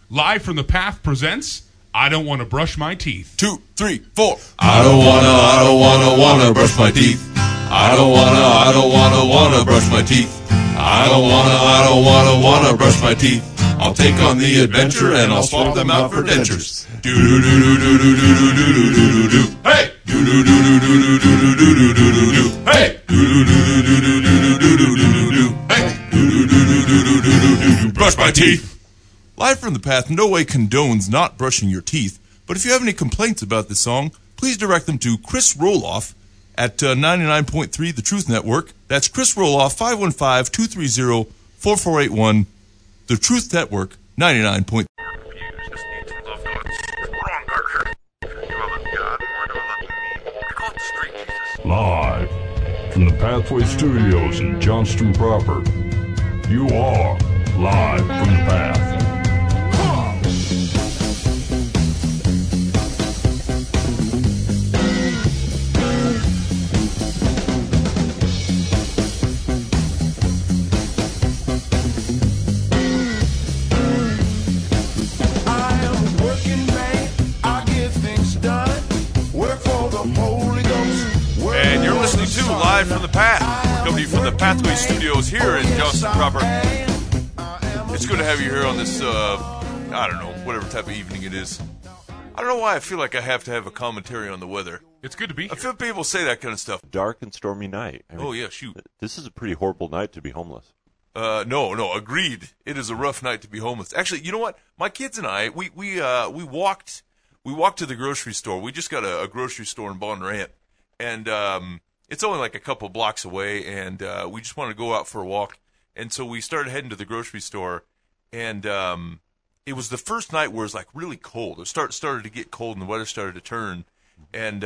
Live from the Path presents I Don't Want to Brush My Teeth. 2, 3, 4. I don't wanna brush my teeth. I don't wanna brush my teeth. I don't wanna brush my teeth. I'll take on the adventure and I'll swap them out for dentures. Do do do do do do do do do do do. Hey! Do do do do do do do do do do do do. Hey! Do do do do do do do do do do do. Hey! Do do do do do do do do do. Brush my teeth. Live from the Path no way condones not brushing your teeth, but if you have any complaints about this song, please direct them to Chris Roloff at 99.3 The Truth Network. That's Chris Roloff, 515-230-4481. The Truth Network, 99.3. Live from the Pathway Studios in Johnston proper, you are Live from the Path. Live from the Path. We're coming to you from the Pathway Studios here in Johnston proper. It's good to have you here on this, I don't know, whatever type of evening it is. I don't know why I feel like I have to have a commentary on the weather. It's good to be here. I feel people say that kind of stuff. Dark and stormy night. I mean, oh, yeah, shoot. This is a pretty horrible night to be homeless. No, agreed. It is a rough night to be homeless. Actually, you know what? My kids and I, we walked to the grocery store. We just got a grocery store in Bondurant. And, it's only like a couple blocks away, and we just wanted to go out for a walk. And so we started heading to the grocery store, and it was the first night where it was like really cold. It started to get cold, and the weather started to turn. And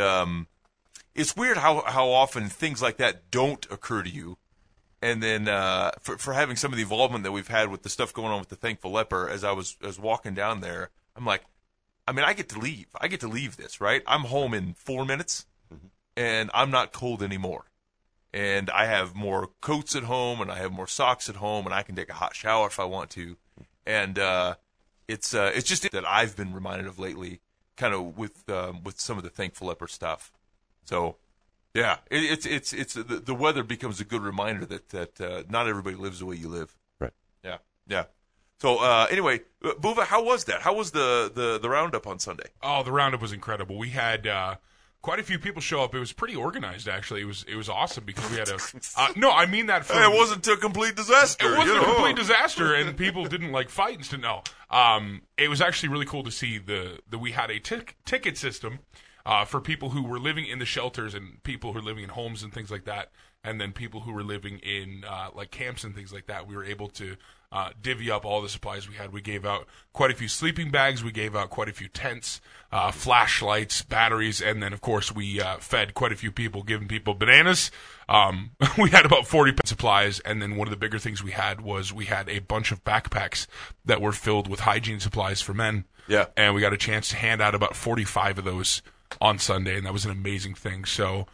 it's weird how often things like that don't occur to you. And then for having some of the involvement that we've had with the stuff going on with the Thankful Leper, as I was walking down there, I'm like, I mean, I get to leave. I get to leave this, right? I'm home in 4 minutes. And I'm not cold anymore. And I have more coats at home, and I have more socks at home, and I can take a hot shower if I want to. And it's just that I've been reminded of lately, kind of with some of the Thankful Leper stuff. So, yeah, it's the weather becomes a good reminder that not everybody lives the way you live. Right. Yeah. So anyway, Buva, how was that? How was the roundup on Sunday? Oh, the roundup was incredible. We had quite a few people show up. It was pretty organized, actually. It was awesome because we had a no, I mean that from, it wasn't a complete disaster. It wasn't a complete disaster, and people didn't like fight and stuff. No, it was actually really cool to see that we had a ticket system for people who were living in the shelters and people who were living in homes and things like that, and then people who were living in like camps and things like that. We were able to divvy up all the supplies we had. We gave out quite a few sleeping bags. We gave out quite a few tents, flashlights, batteries, and then, of course, we fed quite a few people, giving people bananas. We had about 40 supplies, and then one of the bigger things we had was we had a bunch of backpacks that were filled with hygiene supplies for men. Yeah. And we got a chance to hand out about 45 of those on Sunday, and that was an amazing thing. So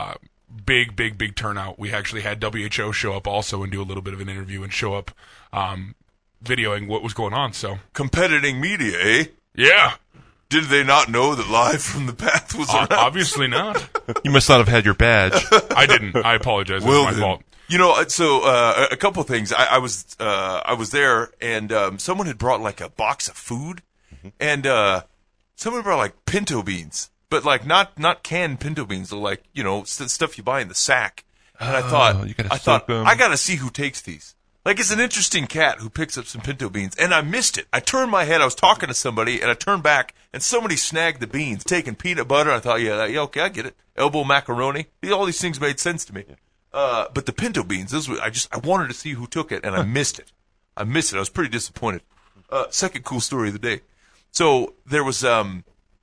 big turnout. We actually had WHO show up also and do a little bit of an interview and show up videoing what was going on. So competing media, eh? Yeah. Did they not know that Live from the Path was around? Obviously not. You must not have had your badge. I didn't. I apologize. It was my fault. You know, so a couple things. I was there, and someone had brought like a box of food, and someone brought like pinto beans, but like not canned pinto beans, they're like, you know, stuff you buy in the sack. And I thought I gotta see who takes these. Like, it's an interesting cat who picks up some pinto beans, and I missed it. I turned my head, I was talking to somebody, and I turned back, and somebody snagged the beans, taking peanut butter. I thought, yeah, okay, I get it. Elbow macaroni. All these things made sense to me. But the pinto beans, I wanted to see who took it, and I missed it. I was pretty disappointed. Second cool story of the day. So there was a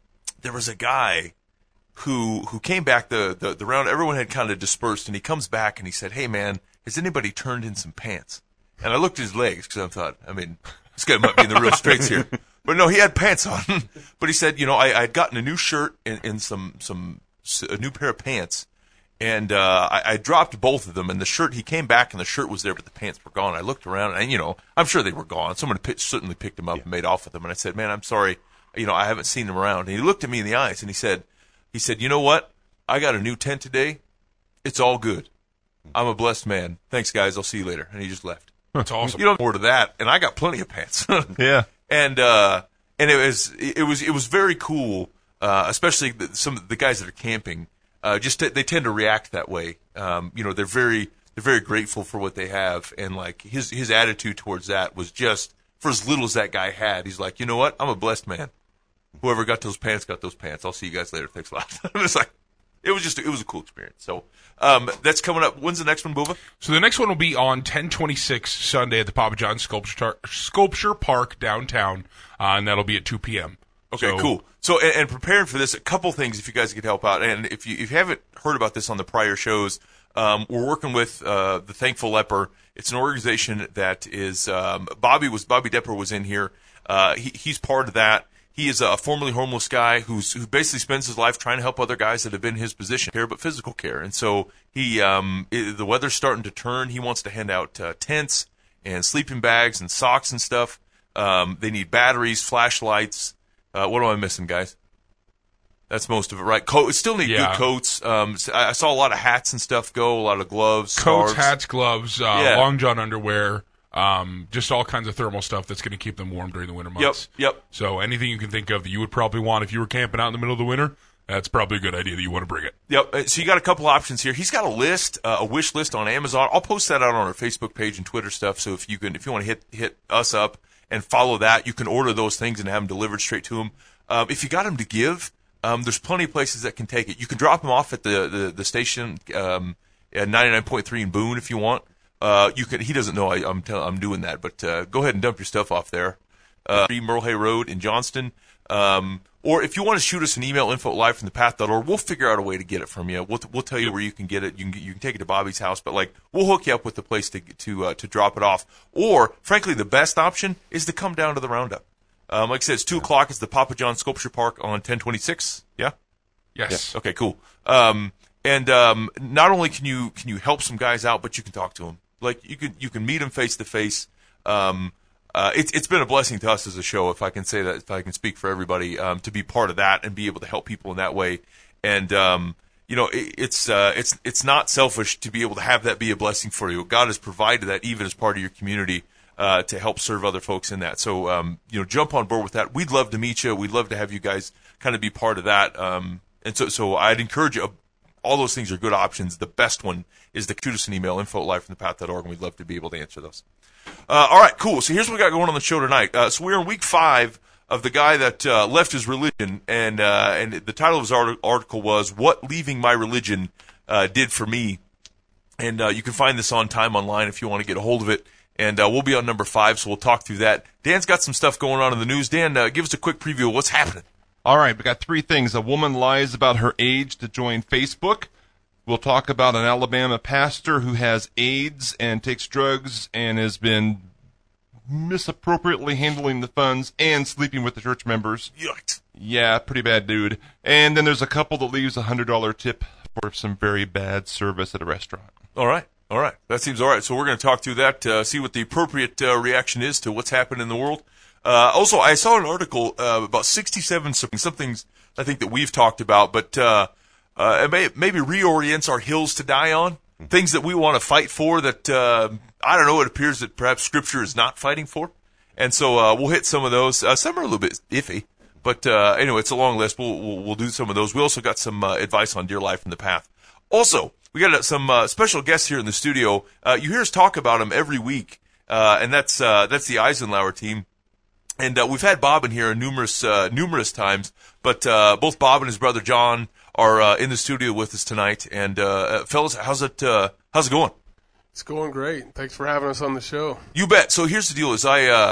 guy who came back the round. Everyone had kind of dispersed, and he comes back and he said, "Hey man, has anybody turned in some pants?" And I looked at his legs because I thought, I mean, this guy might be in the real straits here. But no, he had pants on. But he said, you know, I had gotten a new shirt and a new pair of pants, And I dropped both of them, and the shirt, he came back and the shirt was there, but the pants were gone. I looked around, and, I'm sure they were gone. Someone certainly picked them up and made off with them. And I said, man, I'm sorry, I haven't seen them around. And he looked at me in the eyes, and he said, you know what? I got a new tent today. It's all good. I'm a blessed man. Thanks, guys. I'll see you later. And he just left. That's awesome. You don't more to that, and I got plenty of pants. Yeah. And it was very cool, especially some of the guys that are camping. They tend to react that way. They're very grateful for what they have, and like his attitude towards that was just for as little as that guy had. He's like, you know what? I'm a blessed man. Whoever got those pants got those pants. I'll see you guys later. Thanks a lot. It was a cool experience. So that's coming up. When's the next one, Bova? So the next one will be on 10/26 Sunday at the Papa John's Sculpture Park downtown, and that'll be at 2 p.m. Okay, cool. So, and preparing for this, a couple things if you guys could help out. And if you haven't heard about this on the prior shows, we're working with the Thankful Leper. It's an organization that is Bobby Depper was in here. He's part of that. He is a formerly homeless guy who basically spends his life trying to help other guys that have been in his position, care but physical care. And so the weather's starting to turn. He wants to hand out tents and sleeping bags and socks and stuff. They need batteries, flashlights. What am I missing, guys? That's most of it, right? Still need good coats. I saw a lot of hats and stuff go, a lot of gloves, coats, scarves. hats, gloves, long john underwear, just all kinds of thermal stuff that's going to keep them warm during the winter months. Yep. So anything you can think of that you would probably want if you were camping out in the middle of the winter, that's probably a good idea that you want to bring it. Yep. So you got a couple options here. He's got a list, a wish list on Amazon. I'll post that out on our Facebook page and Twitter stuff. So if you want to hit us up and follow that, you can order those things and have them delivered straight to him. If you got them to give, there's plenty of places that can take it. You can drop them off at the station at 99.3 in Boone if you want. He doesn't know I'm doing that, but go ahead and dump your stuff off there. 3 Merle Road in Johnston. Or if you want to shoot us an email, info@livefromthepath.org, we'll figure out a way to get it from you. We'll tell you where you can get it. You can take it to Bobby's house, but we'll hook you up with the place to drop it off. Or frankly, the best option is to come down to the roundup. Like I said, it's 2:00. It's the Papa John's Sculpture Park on 1026. Yeah. Yes. Okay. Cool. Not only can you help some guys out, but you can talk to them. You can meet them face to face. It's been a blessing to us as a show, if I can say that, if I can speak for everybody, to be part of that and be able to help people in that way. And it's not selfish to be able to have that be a blessing for you. God has provided that even as part of your community to help serve other folks in that. So jump on board with that. We'd love to meet you. We'd love to have you guys kind of be part of that. And so I'd encourage you. All those things are good options. The best one is to shoot us an email, info@livefromthepath.org, and we'd love to be able to answer those. All right, cool. So here's what we got going on the show tonight. So we're in week 5 of the guy that left his religion, and the title of his article was "What Leaving My Religion Did for Me." And you can find this on Time Online if you want to get a hold of it. And we'll be on number 5, so we'll talk through that. Dan's got some stuff going on in the news. Dan, give us a quick preview of what's happening. All right, we got 3 things. A woman lies about her age to join Facebook. We'll talk about an Alabama pastor who has AIDS and takes drugs and has been misappropriately handling the funds and sleeping with the church members. Yikes. Yeah, pretty bad dude. And then there's a couple that leaves a $100 tip for some very bad service at a restaurant. All right. That seems all right. So we're going to talk through that, see what the appropriate reaction is to what's happened in the world. Also, I saw an article about 67 somethings I think that we've talked about, but it maybe reorients our hills to die on, things that we want to fight for that, I don't know, it appears that perhaps Scripture is not fighting for. And so we'll hit some of those. Some are a little bit iffy, but anyway, it's a long list. We'll do some of those. We also got some advice on Dear Life from the Path. Also, we got some special guests here in the studio. You hear us talk about them every week, and that's the Eisenhower team. And we've had Bob in here numerous times, but both Bob and his brother John are in the studio with us tonight. And fellas, how's it going? It's going great. Thanks for having us on the show. You bet. So here's the deal: is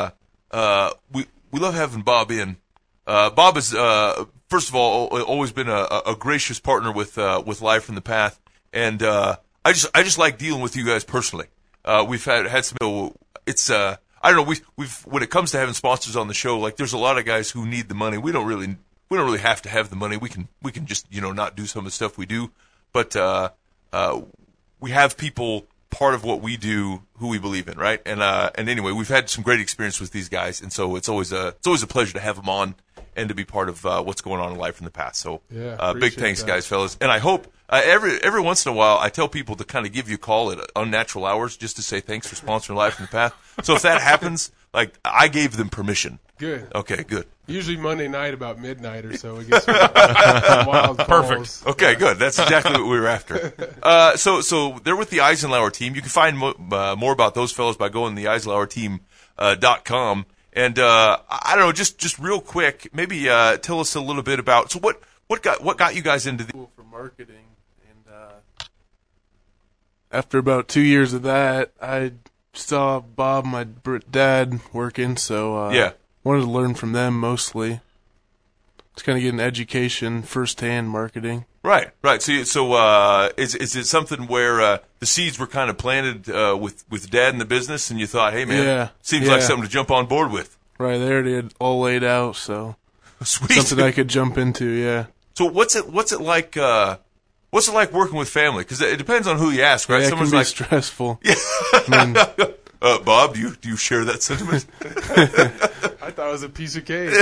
we love having Bob in. Bob is first of all always been a gracious partner with Live from the Path, and I just like dealing with you guys personally. We've had some. It's I don't know. We've when it comes to having sponsors on the show, like there's a lot of guys who need the money. We don't really have to have the money. We can just not do some of the stuff we do. But we have people part of what we do who we believe in, right? And anyway, we've had some great experience with these guys, and so it's always a pleasure to have them on and to be part of what's going on in life in the past. So big thanks, guys, fellas. And I hope every once in a while I tell people to kind of give you a call at unnatural hours just to say thanks for sponsoring Life in the Path. So if that happens, like, I gave them permission. Good. Okay, good. Usually Monday night about midnight or so, we get some wild calls. Perfect. Okay, good. That's exactly what we were after. So they're with the Eisenhower team. You can find more about those fellows by going to the EisenhowerTeam.com. And I don't know, just real quick, maybe tell us a little bit about. So what got you guys into the school for marketing? And after about 2 years of that, I saw Bob, my dad, working. So wanted to learn from them mostly. Just kind of get an education, firsthand marketing. Right. So is it something where the seeds were kind of planted with Dad in the business, and you thought, hey man, seems like something to jump on board with? Right there, they had all laid out, so sweet, something I could jump into. Yeah. So what's it like? What's it like working with family? Because it depends on who you ask, right? Yeah, Someone's it can be like stressful. Yeah. I mean, Bob, do you share that sentiment? I thought it was a piece of cake.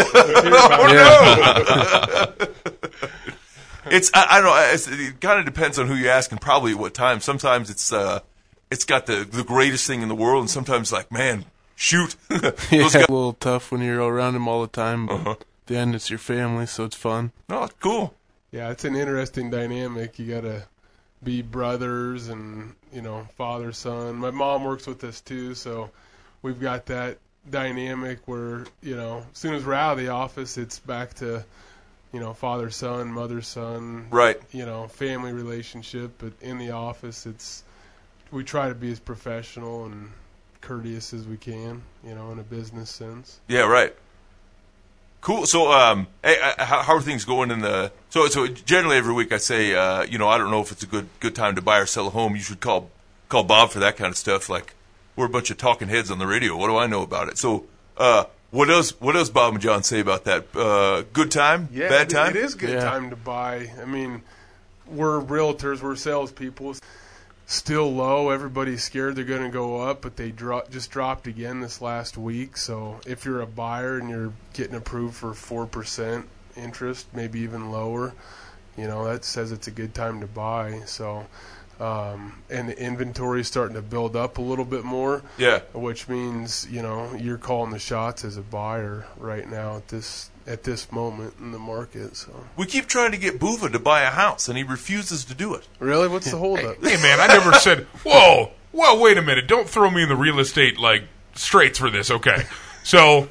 It's I don't know. It kind of depends on who you ask and probably at what time. Sometimes it's got the greatest thing in the world, and sometimes like, man, shoot. It's a little tough when you're around them all the time. But at the end, it's your family, so it's fun. Oh, cool. Yeah, it's an interesting dynamic. You gotta be brothers and, father, son. My mom works with us too, so we've got that dynamic where, as soon as we're out of the office, it's back to, father, son, mother, son. Right. Family relationship. But in the office, we try to be as professional and courteous as we can, in a business sense. Yeah, right. Cool. So, hey, how are things going in the? So generally every week I say, I don't know if it's a good time to buy or sell a home. You should call Bob for that kind of stuff. Like, we're a bunch of talking heads on the radio. What do I know about it? So, what does Bob and John say about that? Good time? Yeah, bad time? It is good time to buy. I mean, we're realtors, we're salespeople. Still low. Everybody's scared they're going to go up, but they just dropped again this last week. So if you're a buyer and you're getting approved for 4% interest, maybe even lower, that says it's a good time to buy. So, and the inventory is starting to build up a little bit more. Yeah. Which means, you're calling the shots as a buyer right now at this moment in the market. So we keep trying to get Buva to buy a house, and he refuses to do it. Really? What's the holdup? Hey man, I never said. Whoa, wait a minute! Don't throw me in the real estate straits for this. Okay, so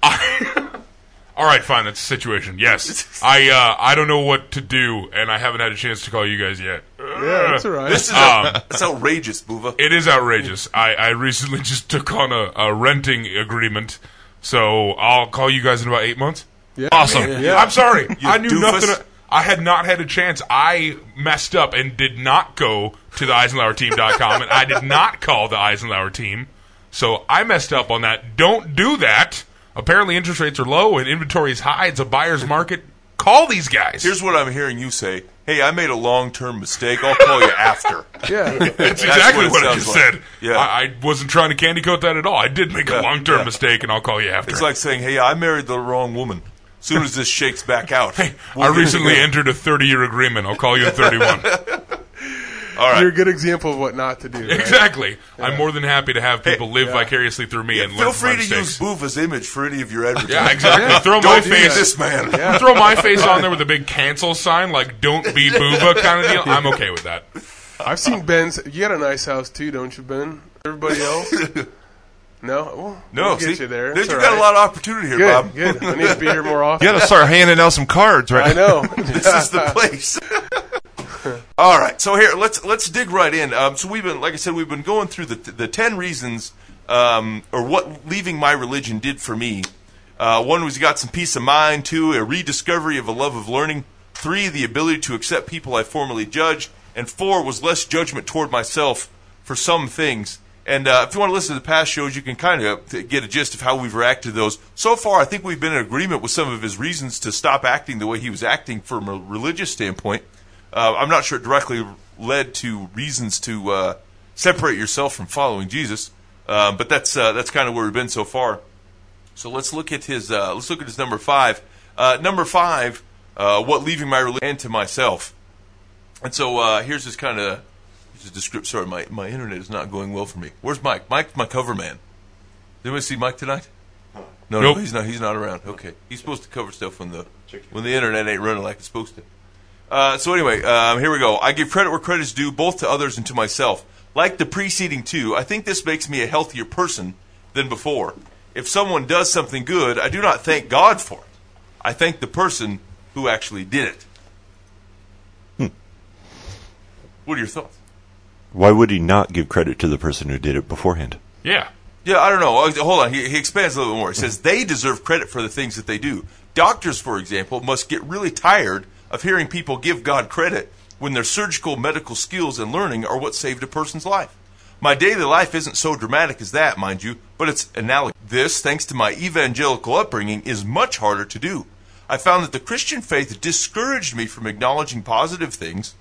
all right, fine. That's the situation. Yes, I don't know what to do, and I haven't had a chance to call you guys yet. Yeah, that's all right. This is it's outrageous, Buva. It is outrageous. I recently just took on a renting agreement, so I'll call you guys in about 8 months. Yeah. Awesome. Yeah. I'm sorry. I knew doofus. nothing. I had not had a chance. I messed up and did not go to the EisenhowerTeam.com, and I did not call the Eisenhower team. So I messed up on that. Don't do that. Apparently interest rates are low and inventory is high. It's a buyer's market. Call these guys. Here's what I'm hearing you say. Hey, I made a long-term mistake. I'll call you after. Yeah. That's exactly what I sounds just like. said. Yeah. I wasn't trying to candy coat that at all. I did make a long-term mistake, and I'll call you after. It's like saying, hey, I married the wrong woman. As soon as this shakes back out. I recently entered a 30-year agreement. I'll call you in 31. All right. You're a good example of what not to do. Right? Exactly. Yeah. I'm more than happy to have people live vicariously through me and learn feel from my free to mistakes. use Buva's image for any of your advertising. Yeah, exactly. Throw my Don't be face. this man. Yeah. Throw my face on there with a big cancel sign, like "Don't be Booba" kind of deal. I'm okay with that. I've seen Ben's. You got a nice house too, don't you, Ben? Everybody else? No? Well, No, we'll get see, you there. You've It's all got a right. lot of opportunity here, Bob. Good. I need to be here more often. You got to start handing out some cards, right? I know. This is the place. All right, so here let's dig right in. So we've been, like I said, we've been going through the 10 reasons, or what leaving my religion did for me. One was you got some peace of mind. 2, a rediscovery of a love of learning. 3, the ability to accept people I formerly judged. And 4 was less judgment toward myself for some things. And if you want to listen to the past shows, you can kind of get a gist of how we've reacted to those. So far, I think we've been in agreement with some of his reasons to stop acting the way he was acting from a religious standpoint. I'm not sure it directly led to reasons to separate yourself from following Jesus, but that's kind of where we've been so far. So let's look at his number 5. Number 5, what leaving my religion and to myself. And so here's this kind of description. Sorry, my internet is not going well for me. Where's Mike? Mike's my cover man. Did anyone see Mike tonight? No, nope. He's not around. Okay, he's supposed to cover stuff when the internet ain't running like it's supposed to. So anyway, here we go. I give credit where credit is due, both to others and to myself. Like the preceding two, I think this makes me a healthier person than before. If someone does something good, I do not thank God for it. I thank the person who actually did it. What are your thoughts? Why would he not give credit to the person who did it beforehand? Yeah. Yeah, I don't know. Hold on. He expands a little bit more. He says they deserve credit for the things that they do. Doctors, for example, must get really tired of hearing people give God credit when their surgical medical skills and learning are what saved a person's life. My daily life isn't so dramatic as that, mind you, but it's analogous. This, thanks to my evangelical upbringing, is much harder to do. I found that the Christian faith discouraged me from acknowledging positive things.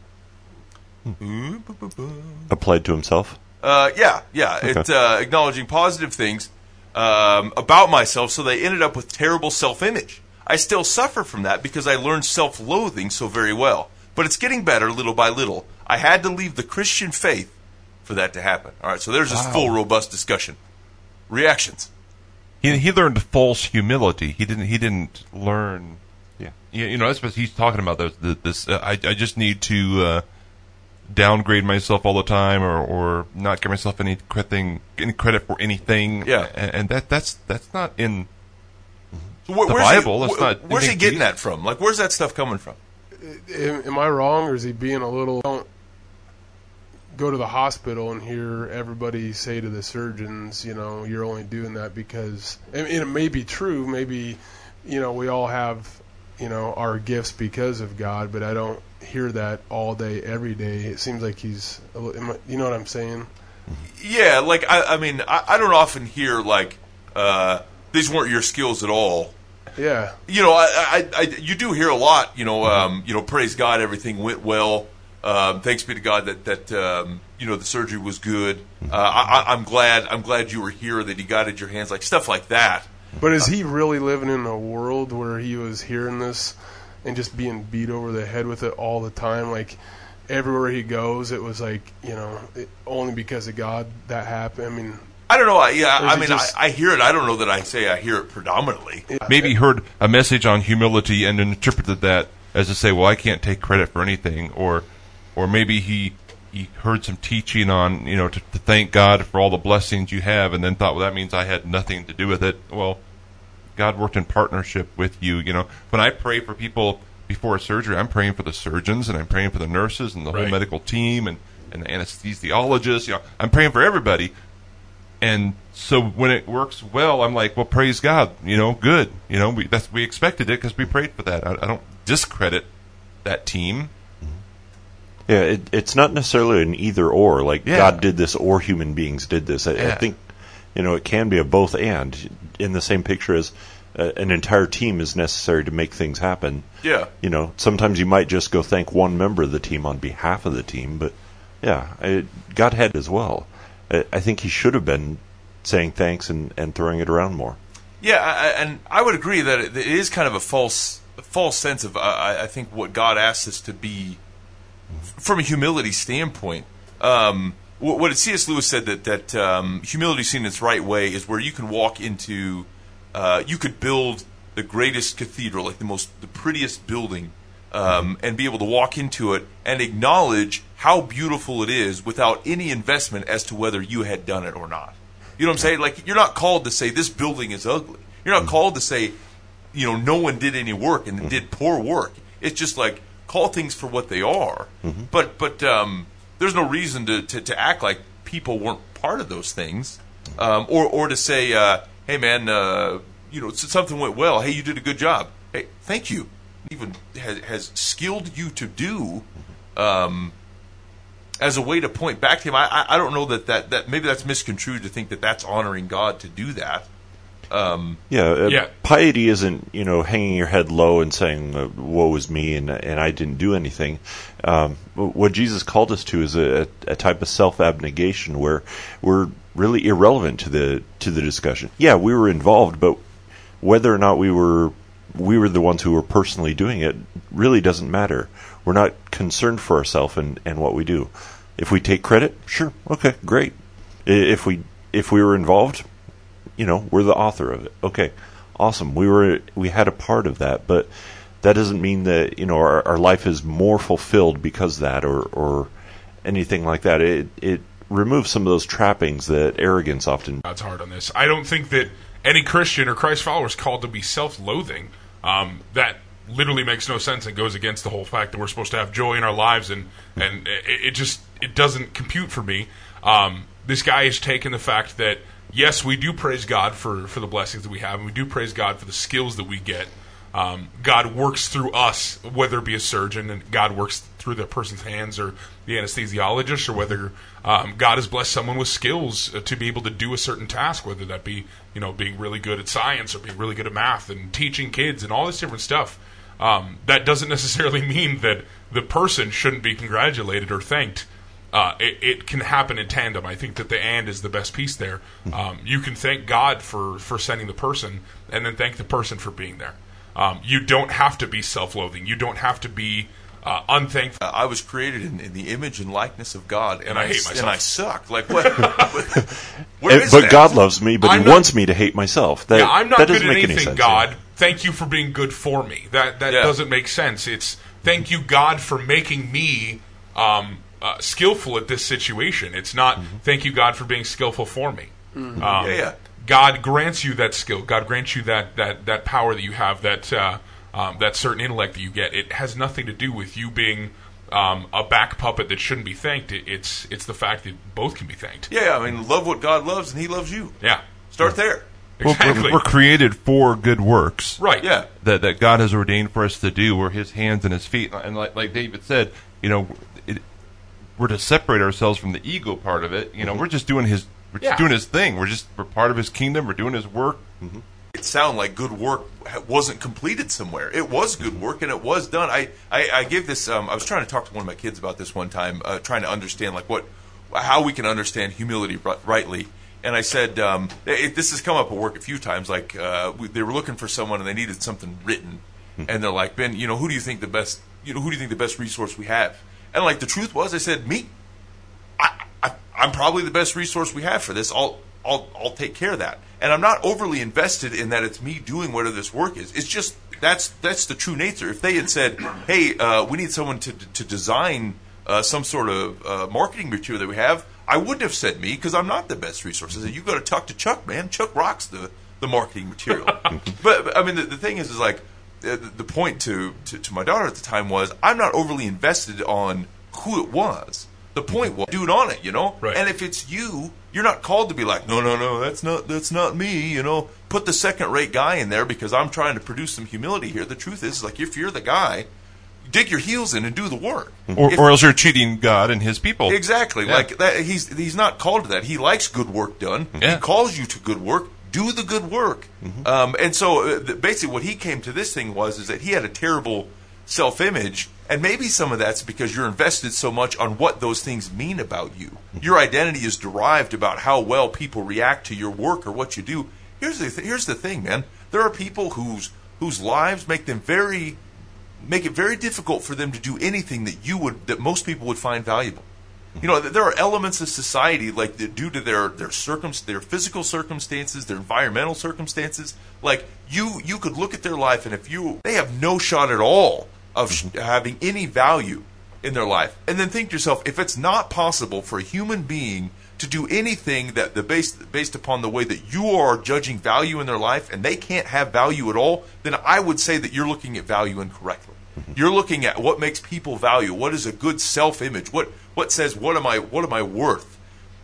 Applied to himself? Yeah. Okay. It's acknowledging positive things about myself, so they ended up with terrible self-image. I still suffer from that because I learned self-loathing so very well. But it's getting better little by little. I had to leave the Christian faith for that to happen. All right, so there's this full, robust discussion. Reactions? He learned false humility. He didn't learn. Yeah. You know, that's what he's talking about. This I just need to downgrade myself all the time, or not give myself any credit for anything. Yeah. And that's not in So the Bible. That's not. Where's he getting that from? Like, where's that stuff coming from? Am I wrong, or is he being a little? Don't go to the hospital and hear everybody say to the surgeons, you know, you're only doing that because, and it may be true. Maybe, you know, we all have, you know, our gifts because of God, but I don't hear that all day, every day. It seems like he's, you know what I'm saying? Yeah, like I mean, I don't often hear like these weren't your skills at all. Yeah. You know, you do hear a lot. You know, praise God, everything went well. Thanks be to God that you know, the surgery was good. I'm glad you were here, that He guided your hands, like stuff like that. But is he really living in a world where he was hearing this and just being beat over the head with it all the time? Like everywhere he goes, it was like, you know, only because of God that happened. I mean, I don't know. I hear it. I don't know that I say I hear it predominantly. Maybe he heard a message on humility and interpreted that as to say, well, I can't take credit for anything, or maybe he heard some teaching on, you know, to thank God for all the blessings you have, and then thought, well, that means I had nothing to do with it. Well, God worked in partnership with you. You know, when I pray for people before a surgery, I'm praying for the surgeons, and I'm praying for the nurses and the whole medical team and the anesthesiologists. You know, I'm praying for everybody. And so when it works well, I'm like, well, praise God, you know, good. You know, we expected it because we prayed for that. I don't discredit that team. Yeah, it's not necessarily an either or. Like, God did this or human beings did this. I think, you know, it can be a both and in the same picture as an entire team is necessary to make things happen. Yeah. You know, sometimes you might just go thank one member of the team on behalf of the team, but God had as well. I think he should have been saying thanks and throwing it around more. Yeah, and I would agree that it is kind of a false sense of I think what God asks us to be from a humility standpoint. What C.S. Lewis said that humility seen in its right way is where you can walk into, you could build the greatest cathedral, like the prettiest building, and be able to walk into it and acknowledge how beautiful it is without any investment as to whether you had done it or not. You know what I'm saying? Like, you're not called to say this building is ugly. You're not called to say, you know, no one did any work and did poor work. It's just like, call things for what they are. But there's no reason to act like people weren't part of those things, or to say, hey man, you know, something went well. Hey, you did a good job. Hey, thank you. Even has skilled you to do, as a way to point back to Him. I don't know that maybe that's misconstrued to think that that's honoring God to do that. Piety isn't, hanging your head low and saying, woe is me, and I didn't do anything. What Jesus called us to is a type of self-abnegation where we're really irrelevant to the discussion. Yeah, we were involved, but whether or not we were the ones who were personally doing it really doesn't matter. We're not concerned for ourselves and what we do. If we take credit, sure, okay, great. If we were involved, we're the author of it. Okay, awesome. We had a part of that, but that doesn't mean that our life is more fulfilled because of that or anything like that. It removes some of those trappings that arrogance often. That's hard on this. I don't think that any Christian or Christ follower is called to be self-loathing. That literally makes no sense and goes against the whole fact that we're supposed to have joy in our lives, and it doesn't compute for me. This guy has taken the fact that, yes, we do praise God for the blessings that we have, and we do praise God for the skills that we get. God works through us, whether it be a surgeon, and God works through the person's hands, or the anesthesiologist, or whether God has blessed someone with skills to be able to do a certain task, whether that be being really good at science or being really good at math and teaching kids and all this different stuff. That doesn't necessarily mean that the person shouldn't be congratulated or thanked. It can happen in tandem. I think that the "and" is the best piece there. You can thank God for sending the person, and then thank the person for being there. You don't have to be self-loathing. You don't have to be unthankful. I was created in the image and likeness of God, and I hate myself. And I suck. Like what? But God loves me, but He wants me to hate myself. I'm not good at anything, God. Thank you for being good for me. That doesn't make sense. It's thank you, God, for making me skillful at this situation. It's not thank you, God, for being skillful for me. God grants you that skill. God grants you that power that you have, that certain intellect that you get. It has nothing to do with you being a back puppet that shouldn't be thanked. It's the fact that both can be thanked. Yeah, I mean, love what God loves, and He loves you. Yeah. Start there. Exactly. We're created for good works. Right. Yeah. That God has ordained for us to do. We're His hands and His feet. And like David said, we're to separate ourselves from the ego part of it. We're just doing His thing. We're part of His kingdom. We're doing His work. Mm-hmm. It sounded like good work wasn't completed somewhere. It was good work, and it was done. I gave this. I was trying to talk to one of my kids about this one time, trying to understand how we can understand humility rightly. And I said, this has come up at work a few times. Like they were looking for someone, and they needed something written, and they're like, Ben, who do you think the best? Who do you think the best resource we have? And like the truth was, I said, me. I'm probably the best resource we have for this. I'll take care of that. And I'm not overly invested in that it's me doing whatever this work is. It's just that's the true nature. If they had said, hey, we need someone to design some sort of marketing material that we have, I wouldn't have said me, because I'm not the best resource. I said, you got to talk to Chuck, man. Chuck rocks the marketing material. But I mean, the thing is like the point to my daughter at the time was, I'm not overly invested on who it was. The point was, dude on it, Right. And if it's you, you're not called to be like, no, that's not me, Put the second-rate guy in there because I'm trying to produce some humility here. The truth is, like, if you're the guy, dig your heels in and do the work. Or else you're cheating God and His people. Exactly. Yeah. Like that, he's not called to that. He likes good work done. Yeah. He calls you to good work. Do the good work. Mm-hmm. And so basically what he came to this thing is that he had a terrible self-image, and maybe some of that's because you're invested so much on what those things mean about you. Your identity is derived about how well people react to your work or what you do. Here's the thing, man. There are people whose lives make it very difficult for them to do anything that most people would find valuable. There are elements of society, like due to their physical circumstances, their environmental circumstances. Like you could look at their life, and they have no shot at all of having any value in their life, and then think to yourself, if it's not possible for a human being to do anything that based upon the way that you are judging value in their life, and they can't have value at all, then I would say that you're looking at value incorrectly. You're looking at what makes people value. What is a good self-image? What says what am I worth?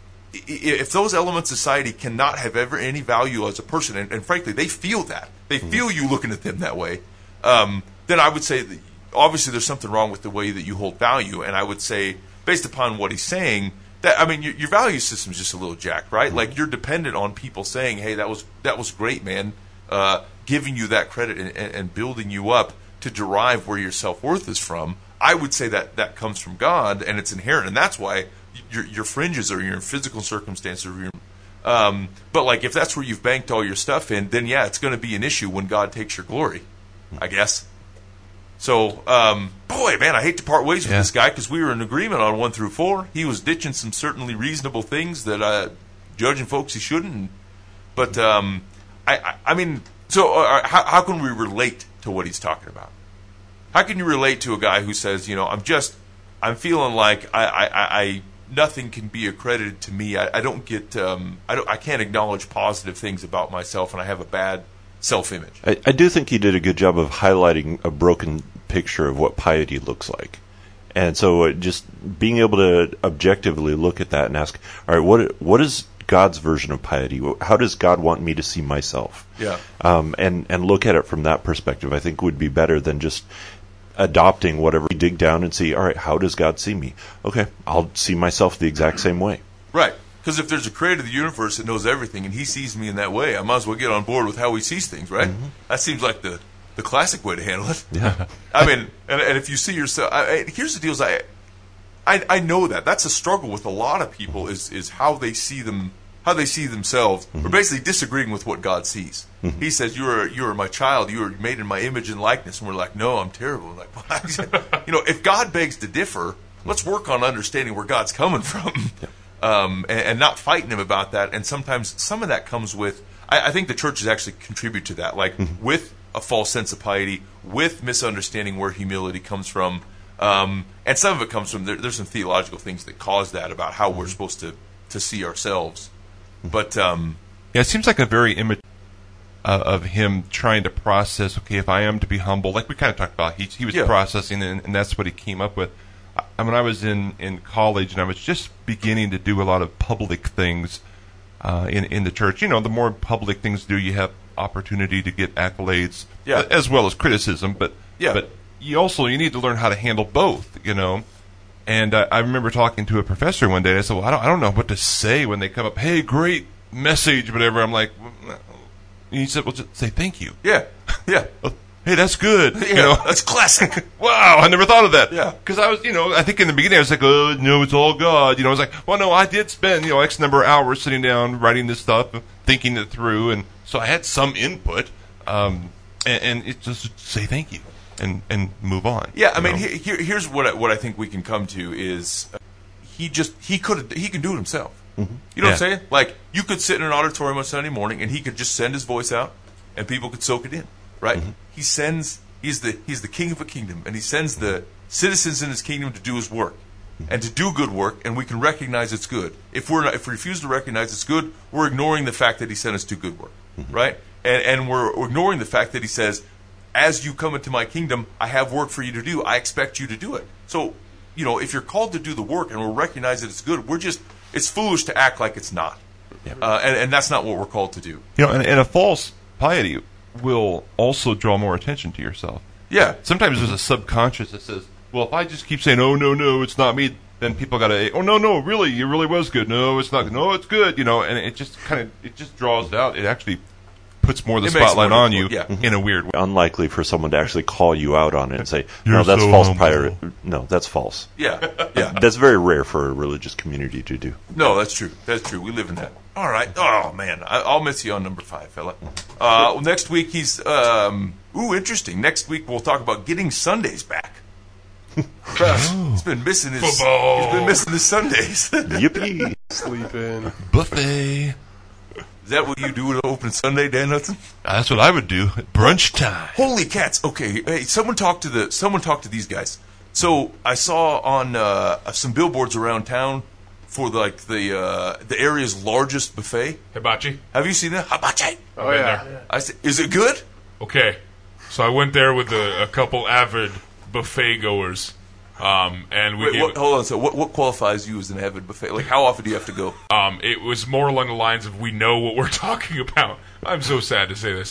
If those elements of society cannot have ever any value as a person, and frankly they feel that, they feel you looking at them that way, then I would say that obviously there's something wrong with the way that you hold value. And I would say, based upon what he's saying, your value system is just a little jacked, right? Like you're dependent on people saying, "Hey, that was great, man," giving you that credit and building you up to derive where your self-worth is from. I would say that comes from God, and it's inherent, and that's why your fringes or your physical circumstances. But like if that's where you've banked all your stuff in, then yeah, it's going to be an issue when God takes your glory, I guess. So, boy, man, I hate to part ways with this guy because we were in agreement on 1 through 4. He was ditching some certainly reasonable things that judging folks he shouldn't. But I mean, so how can we relate to what he's talking about? How can you relate to a guy who says, I'm feeling like I nothing can be accredited to me. I don't get I can't acknowledge positive things about myself, and I have a bad self-image. I do think he did a good job of highlighting a broken picture of what piety looks like. And so just being able to objectively look at that and ask, all right, what is God's version of piety? How does God want me to see myself? Yeah. And look at it from that perspective, I think would be better than just adopting whatever we dig down and see, all right, how does God see me? Okay, I'll see myself the exact same way. Right. Because if there's a creator of the universe that knows everything and he sees me in that way, I might as well get on board with how he sees things, right? Mm-hmm. That seems like the classic way to handle it. Yeah. I mean, and if you see yourself, here's the deal: is I know that's a struggle with a lot of people is how they see themselves. Mm-hmm. We're basically disagreeing with what God sees. Mm-hmm. He says, "You are my child. You are made in my image and likeness," and we're like, "No, I'm terrible." Like, well, if God begs to differ, let's work on understanding where God's coming from. Yeah. And not fighting him about that. And sometimes some of that comes with, I think the churches actually contribute to that, like with a false sense of piety, with misunderstanding where humility comes from. And some of it comes from, there's some theological things that cause that about how we're supposed to see ourselves. But, it seems like a very image of him trying to process, okay, if I am to be humble, like we kind of talked about, he was processing, and that's what he came up with. When I was in college and I was just beginning to do a lot of public things in the church, the more public things do, you have opportunity to get accolades as well as criticism. But you need to learn how to handle both, And I remember talking to a professor one day, and I said, well, I don't know what to say when they come up, hey, great message, whatever. I'm like, and he said, well, just say thank you. Yeah. Hey, that's good. That's classic. Wow, I never thought of that. Yeah. Because I was, I think in the beginning I was like, oh, no, it's all God. I was like, well, no, I did spend, X number of hours sitting down, writing this stuff, thinking it through. And so I had some input. And it's just say thank you and move on. Yeah, I mean, here's what I think we can come to is he can do it himself. Mm-hmm. You know what I'm saying? Like, you could sit in an auditorium on Sunday morning and he could just send his voice out and people could soak it in. Right? Mm-hmm. He's the king of a kingdom, and he sends the citizens in his kingdom to do his work and to do good work, and we can recognize it's good. If we refuse to recognize it's good, we're ignoring the fact that he sent us to good work, right? And we're ignoring the fact that he says, as you come into my kingdom, I have work for you to do. I expect you to do it. So, if you're called to do the work and we'll recognize that it's good, it's foolish to act like it's not. Yeah. And that's not what we're called to do. And a false piety will also draw more attention to yourself. Yeah. Sometimes there's a subconscious that says, well, if I just keep saying, oh, no, it's not me, then people got to, oh, no, really, it really was good. No, it's not. No, it's good. And it just draws it out. It actually puts more of the spotlight on you in a weird way. Unlikely for someone to actually call you out on it and say, no, that's so false piety. No, that's false. Yeah. That's very rare for a religious community to do. No, that's true. We live in that. All right. Oh, man. I'll miss you on number 5, fella. Next week, he's... interesting. Next week, we'll talk about getting Sundays back. He's been missing his... Football. He's been missing his Sundays. Yippee. Sleeping. Buffet. Is that what you do with open Sunday, Dan Hudson? That's what I would do at brunch time. Holy cats. Okay. Hey, someone talk to these guys. So I saw on some billboards around town for the area's largest buffet. Hibachi. Have you seen that? Hibachi. Oh, yeah. I said, is it good? Okay. So I went there with a couple avid buffet goers. And we hold on. So what qualifies you as an avid buffet? Like, how often do you have to go? It was more along the lines of we know what we're talking about. I'm so sad to say this.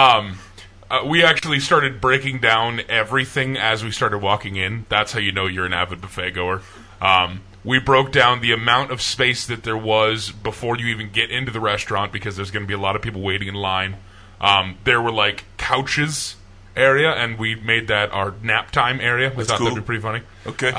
We actually started breaking down everything as we started walking in. That's how you know you're an avid buffet goer. We broke down the amount of space that there was before you even get into the restaurant because there's going to be a lot of people waiting in line. There were like couches area, and we made that our nap time area. We thought that'd be pretty funny. Okay.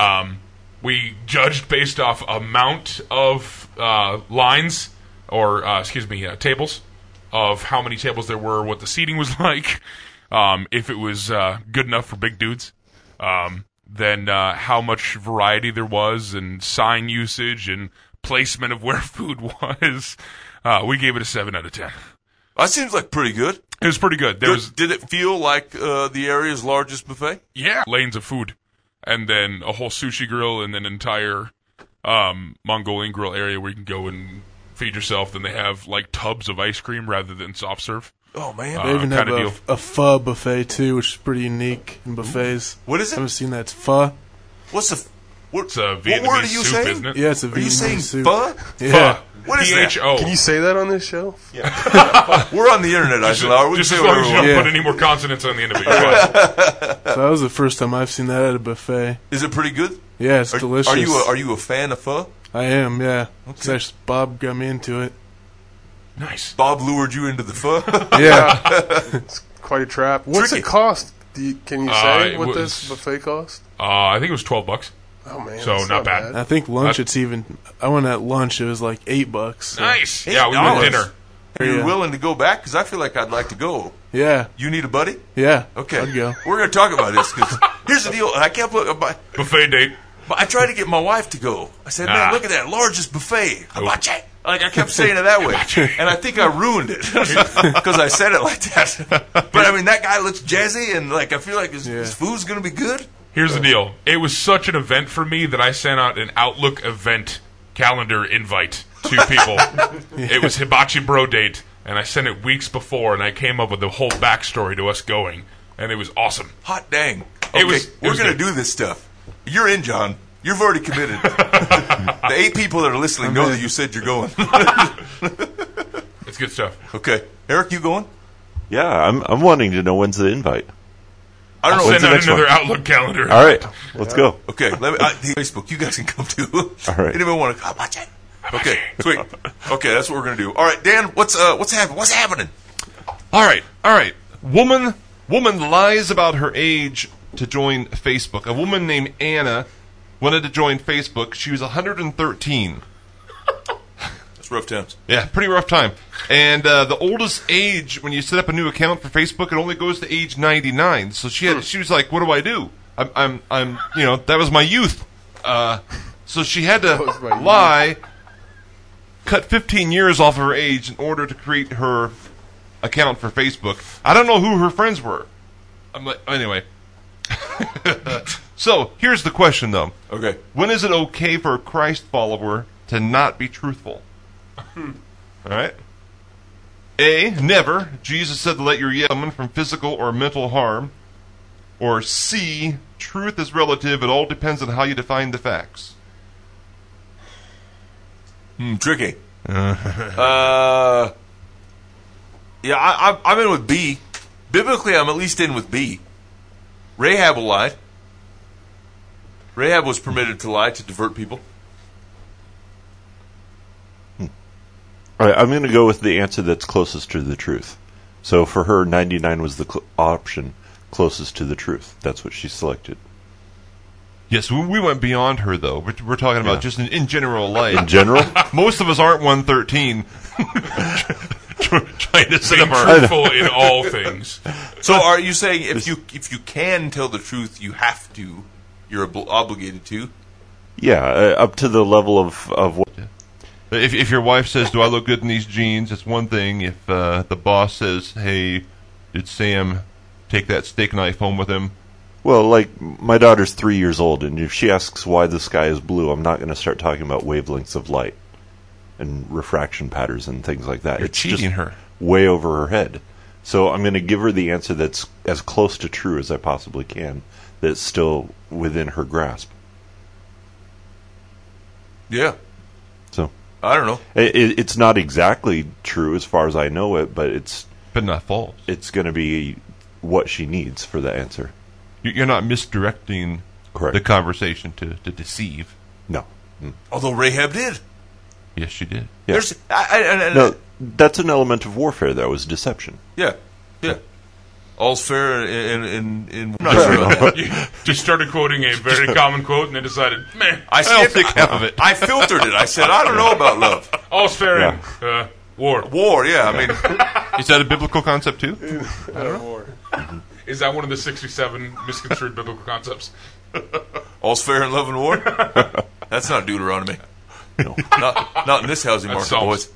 We judged based off amount of lines, or tables, of how many tables there were, what the seating was like, if it was good enough for big dudes, then how much variety there was, and sign usage, and placement of where food was. We gave it a 7 out of 10. That seems like pretty good. It was pretty good. Did it feel like the area's largest buffet? Yeah. Lanes of food. And then a whole sushi grill, and then an entire Mongolian grill area where you can go and feed yourself. Then they have like tubs of ice cream rather than soft serve. Oh, man. They even have a pho buffet, too, which is pretty unique in buffets. What is it? I haven't seen that. It's pho. What's It's a Vietnamese word are you soup, saying? isn't it? Yeah, it's a Are you Vietnamese saying soup. pho? Yeah. What is that? P-H-O. Can you say that on this show? We're on the internet, Eisenhower. We can Just say as long whatever as we you want. don't Yeah. put any more consonants on the end of it. You're fine. So that was the first time I've seen that at a buffet. Is it pretty good? Yeah, it's delicious. Are you a fan of pho? I am, yeah. Okay. Bob got me into it. Nice. Bob lured you into the pho? Yeah. It's quite a trap. What's Tricky. it cost? Can you say it what was- this buffet cost? I think it was $12. Oh, man. So that's not bad. I think lunch, I went at lunch, it was like $8. So. Nice. $8. Yeah, we went dinner. Are you Yeah. willing to go back? Because I feel like I'd like to go. Yeah. You need a buddy? Yeah. Okay. I'd go. We're going to talk about this because here's the deal. And I can't look. Buffet date. But I tried to get my wife to go. I said, man, look at that. Largest buffet. Hibachi. Like, I kept saying it that way. And I think I ruined it because I said it like that. But, I mean, that guy looks jazzy, and, like, I feel like his food's going to be good. Here's the deal. It was such an event for me that I sent out an Outlook event calendar invite to people. It was Hibachi Bro Date, and I sent it weeks before, and I came up with the whole backstory to us going, and it was awesome. Hot dang. Okay, We're we're going to good. do this stuff. You're in, John. You've already committed. The 8 people that are listening know that you said you're going. It's good stuff. Okay. Eric, you going? Yeah, I'm wanting to know when's the invite. I don't know. Send When's the out next another one? Outlook calendar. All right, let's go. Okay, Facebook, you guys can come too. All right. Anyone want to come? Okay, sweet. Okay, that's what we're gonna do. All right, Dan, what's happening? What's happening? All right. Woman lies about her age to join Facebook. A woman named Anna wanted to join Facebook. She was 113. That's rough times. Yeah, pretty rough time. And the oldest age when you set up a new account for Facebook, it only goes to age 99. So she was like, "What do I do? I'm that was my youth." So she had to lie, cut 15 years off of her age in order to create her account for Facebook. I don't know who her friends were. I'm like, anyway. So here's the question, though. Okay. When is it okay for a Christ follower to not be truthful? All right. A, never. Jesus said to let your yes come from physical or mental harm. Or C, truth is relative. It all depends on how you define the facts. Tricky. Yeah, I'm in with B. Biblically, I'm at least in with B. Rahab lied. Rahab was permitted to lie to divert people. All right, I'm going to go with the answer that's closest to the truth. So for her, 99 was the option closest to the truth. That's what she selected. Yes, we went beyond her, though. We're talking about just in general life. In general? Most of us aren't 113. Trying to set Being up our... truthful in all things. So, are you saying if you can tell the truth, you have to? You're obligated to? Yeah, up to the level of what... If your wife says, "Do I look good in these jeans?" it's one thing. If the boss says, "Hey, did Sam take that steak knife home with him?" Well, like, my daughter's 3 years old, and if she asks why the sky is blue, I'm not going to start talking about wavelengths of light and refraction patterns and things like that. You're It's cheating just her. way over her head. So I'm going to give her the answer that's as close to true as I possibly can, that's still within her grasp. Yeah. So I don't know. it's not exactly true as far as I know it, but it's not false. It's going to be what she needs for the answer. You're not misdirecting Correct. the conversation to deceive. No. Although Rahab did. Yes, she did. Yeah. No, that's an element of warfare, though, is deception. Yeah. All's fair in I'm not sure about that. You just started quoting a very common quote and then decided, man, I think half of it. I filtered it. I said, I don't know about love. All's fair in war. War, yeah. I mean, is that a biblical concept too? I don't know. Is that one of the 67 misconstrued biblical concepts? All's fair in love and war? That's not Deuteronomy. No. Not in this housing market, boys.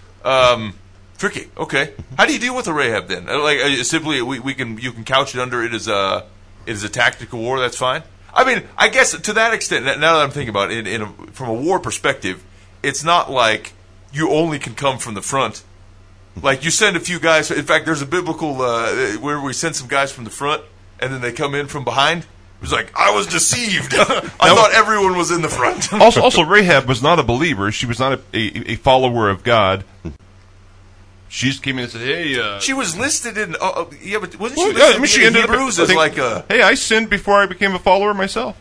Tricky. Okay. How do you deal with a Rahab then? Like simply, you can couch it under it is a tactical war. That's fine. I mean, I guess to that extent. Now that I'm thinking about it, from a war perspective, it's not like you only can come from the front. Like you send a few guys. In fact, there's a biblical where we send some guys from the front, and then they come in from behind. It was like, I was deceived. I thought everyone was in the front. also, Rahab was not a believer. She was not a follower of God. She just came in and said, hey... she was listed in... but wasn't she listed in Hebrews as like a... Hey, I sinned before I became a follower myself.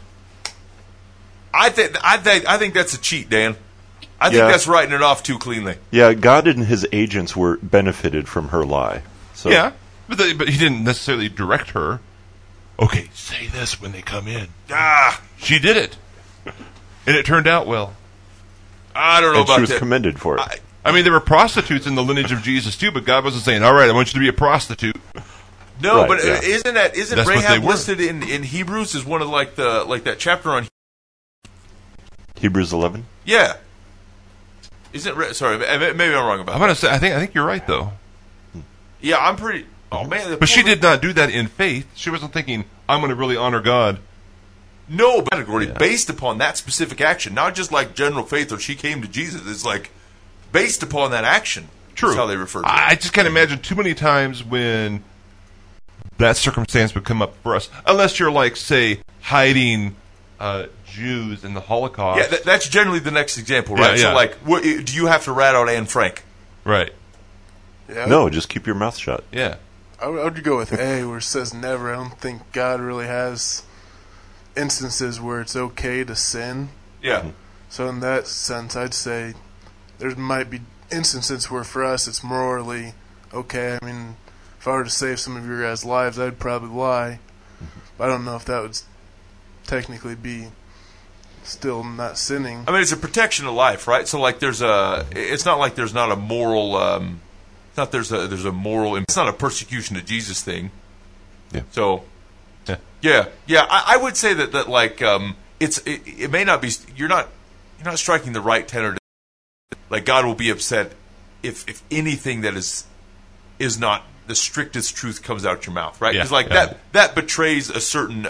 I think that's a cheat, Dan. I think that's writing it off too cleanly. Yeah, God and his agents were benefited from her lie. So. Yeah, but he didn't necessarily direct her. Okay, say this when they come in. She did it. And it turned out well. I don't know about that. She was commended for it. I mean, there were prostitutes in the lineage of Jesus too, but God wasn't saying, all right, I want you to be a prostitute. No, right, but isn't Rahab listed in Hebrews as one of that chapter on Hebrews 11? Yeah. Sorry, maybe I'm wrong about that. I'm going to say, I think you're right, though. Yeah, I'm pretty... Oh, man. But she did not do that in faith. She wasn't thinking, I'm going to really honor God. No, but category based upon that specific action. Not just like general faith or she came to Jesus. It's like based upon that action. True. That's how they refer to it. I just can't imagine too many times when that circumstance would come up for us. Unless you're like, say, hiding... Jews in the Holocaust. Yeah, that's generally the next example, right? Yeah. So, like, do you have to rat out Anne Frank? Right. Yeah. No, just keep your mouth shut. Yeah. I would go with A, where it says never. I don't think God really has instances where it's okay to sin. Yeah. So in that sense, I'd say there might be instances where for us it's morally okay. I mean, if I were to save some of your guys' lives, I'd probably lie. But I don't know if that would technically be still not sinning. I mean, it's a protection of life, right? So, like, it's not like there's not a moral, there's a moral, it's not a persecution of Jesus thing. Yeah. So, yeah. I would say that like, it may not be, you're not striking the right tenor. Like, God will be upset if anything that is not the strictest truth comes out your mouth, right? Because that betrays a certain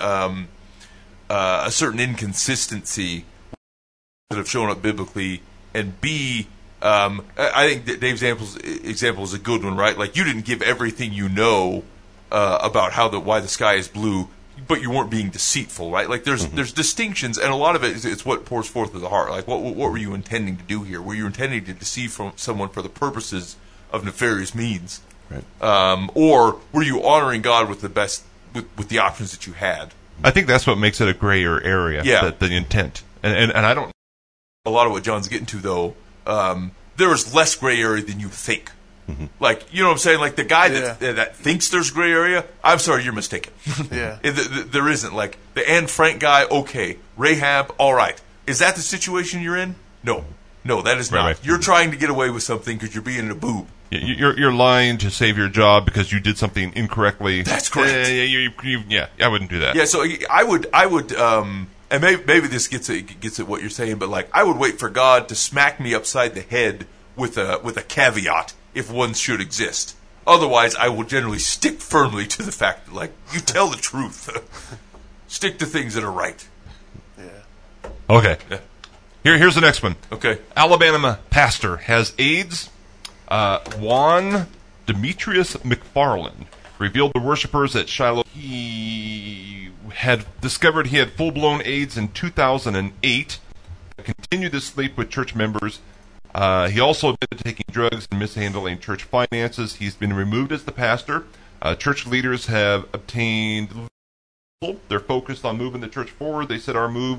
inconsistency that have shown up biblically, and B, I think that Dave's example is a good one, right? Like, you didn't give everything you know about why the sky is blue, but you weren't being deceitful, right? Like, there's distinctions, and a lot of it's what pours forth of the heart. Like, what were you intending to do here? Were you intending to deceive someone for the purposes of nefarious means, right? Or were you honoring God with with the options that you had? I think that's what makes it a grayer area. Yeah. The intent, and I don't. A lot of what John's getting to, though, there is less gray area than you think. Mm-hmm. Like, you know what I'm saying? Like, the guy that thinks there's gray area, I'm sorry, you're mistaken. Yeah. There isn't. Like, the Anne Frank guy, okay. Rahab, all right. Is that the situation you're in? No, that is not. Right. You're trying to get away with something because you're being a boob. You're lying to save your job because you did something incorrectly. That's correct. I wouldn't do that. Yeah, so I would, and maybe this gets at what you're saying, but like, I would wait for God to smack me upside the head with a caveat if one should exist. Otherwise, I will generally stick firmly to the fact that, like, you tell the truth. Stick to things that are right. Yeah. Okay. Yeah. Here's the next one. Okay. Alabama pastor has AIDS. Juan Demetrius McFarland revealed to worshipers at Shiloh he had discovered he had full-blown AIDS in 2008. Continued to sleep with church members. He also admitted to taking drugs and mishandling church finances. He's been removed as the pastor. Church leaders have obtained. They're focused on moving the church forward. They said our move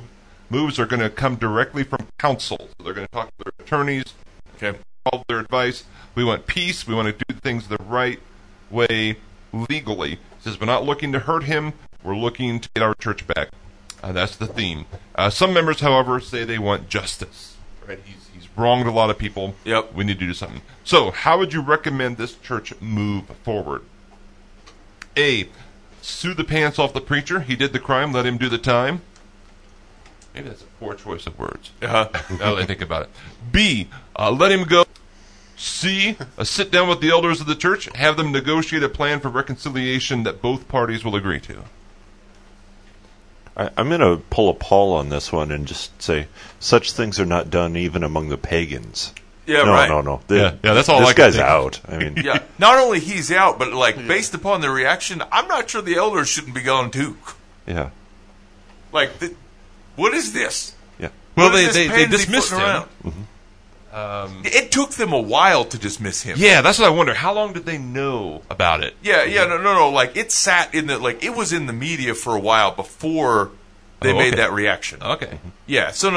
moves are going to come directly from counsel. So they're going to talk to their attorneys, follow their advice. We want peace. We want to do things the right way legally. He says we're not looking to hurt him. We're looking to get our church back. That's the theme. Some members, however, say they want justice. Right? He's wronged a lot of people. Yep. We need to do something. So, how would you recommend this church move forward? A, sue the pants off the preacher. He did the crime. Let him do the time. Maybe that's a poor choice of words. Now that I think about it. B, let him go. C, sit down with the elders of the church. Have them negotiate a plan for reconciliation that both parties will agree to. I'm going to pull a Paul on this one and just say, such things are not done even among the pagans. Yeah, no, right. No. That's all. This guy's out. I mean, yeah. Not only he's out, but based upon the reaction, I'm not sure the elders shouldn't be gone too. Yeah. What is this? Yeah. Well, they dismissed him. It took them a while to dismiss him. Yeah, that's what I wonder. How long did they know about it? Yeah. No. It sat in it was in the media for a while before they made that reaction. Okay. Yeah. So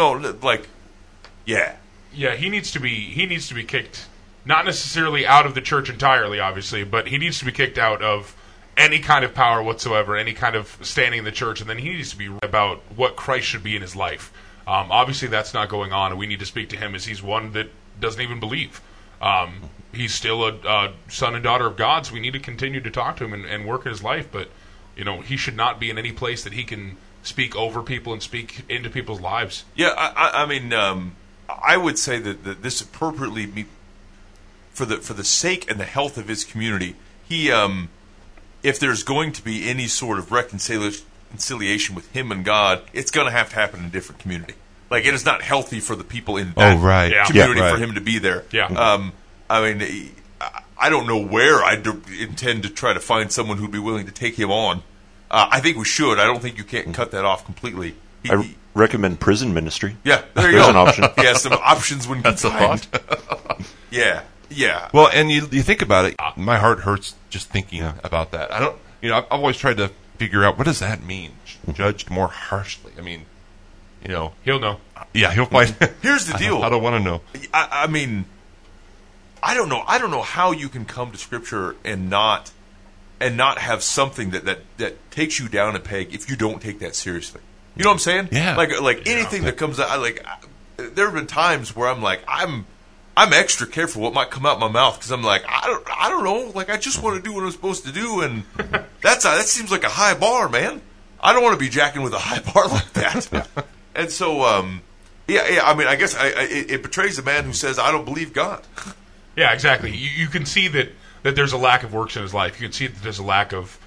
yeah. Yeah, he needs to be kicked, not necessarily out of the church entirely, obviously, but he needs to be kicked out of any kind of power whatsoever, any kind of standing in the church, and then he needs to be about what Christ should be in his life. Obviously, that's not going on, and we need to speak to him as he's one that doesn't even believe. He's still a son and daughter of God, so we need to continue to talk to him and work in his life, but he should not be in any place that he can speak over people and speak into people's lives. Yeah, I mean, I would say that this appropriately, for the sake and the health of his community, he, if there's going to be any sort of reconciliation with him and God, it's going to happen in a different community. It is not healthy for the people in that community for him to be there. Yeah. I mean, I don't know where I intend to try to find someone who'd be willing to take him on. I think we should. I don't think you can't cut that off completely. I recommend prison ministry. Yeah, there you There's go. an option. Yeah, some options when that's a thought. Yeah. Well, and you think about it. My heart hurts just thinking about that. I don't. I've always tried to figure out what does that mean. Judged more harshly. I mean, he'll know. Yeah, he'll fight. Here's the deal. I don't want to know. I mean, I don't know. I don't know how you can come to Scripture and not have something that takes you down a peg if you don't take that seriously. You know what I'm saying? Yeah. Like anything that comes out, there have been times where I'm extra careful what might come out my mouth because I'm like, I don't know. I just want to do what I'm supposed to do, and that seems like a high bar, man. I don't want to be jacking with a high bar like that. And so, I mean, I guess it betrays a man who says, I don't believe God. Yeah, exactly. You can see that there's a lack of works in his life. You can see that there's a lack of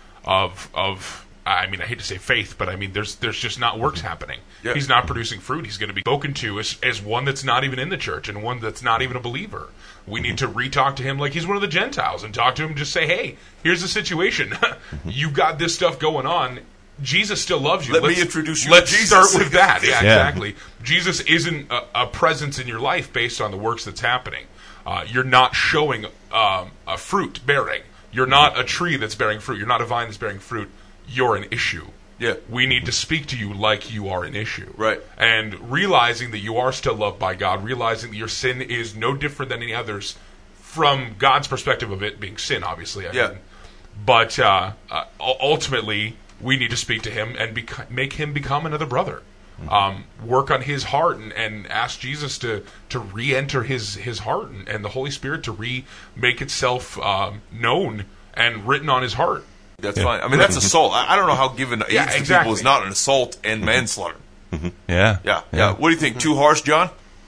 I mean, I hate to say faith, but I mean, there's just not works happening. Yeah. He's not producing fruit. He's going to be spoken to as one that's not even in the church and one that's not even a believer. We need to re-talk to him like he's one of the Gentiles and talk to him and just say, hey, here's the situation. You've got this stuff going on. Jesus still loves you. Let me introduce you to Jesus. Let's start with that. Yeah, exactly. Jesus isn't a presence in your life based on the works that's happening. You're not showing a fruit bearing. You're not a tree that's bearing fruit. You're not a vine that's bearing fruit. You're an issue. Yeah. We need to speak to you like you are an issue. Right. And realizing that you are still loved by God, realizing that your sin is no different than any others from God's perspective of it being sin, obviously. I mean. But ultimately, we need to speak to him and make him become another brother. Work on his heart and ask Jesus to re-enter his heart and the Holy Spirit to make itself known and written on his heart. That's fine. I mean, that's assault. I don't know how giving AIDS to people is not an assault and manslaughter. Yeah. What do you think? Too harsh, John?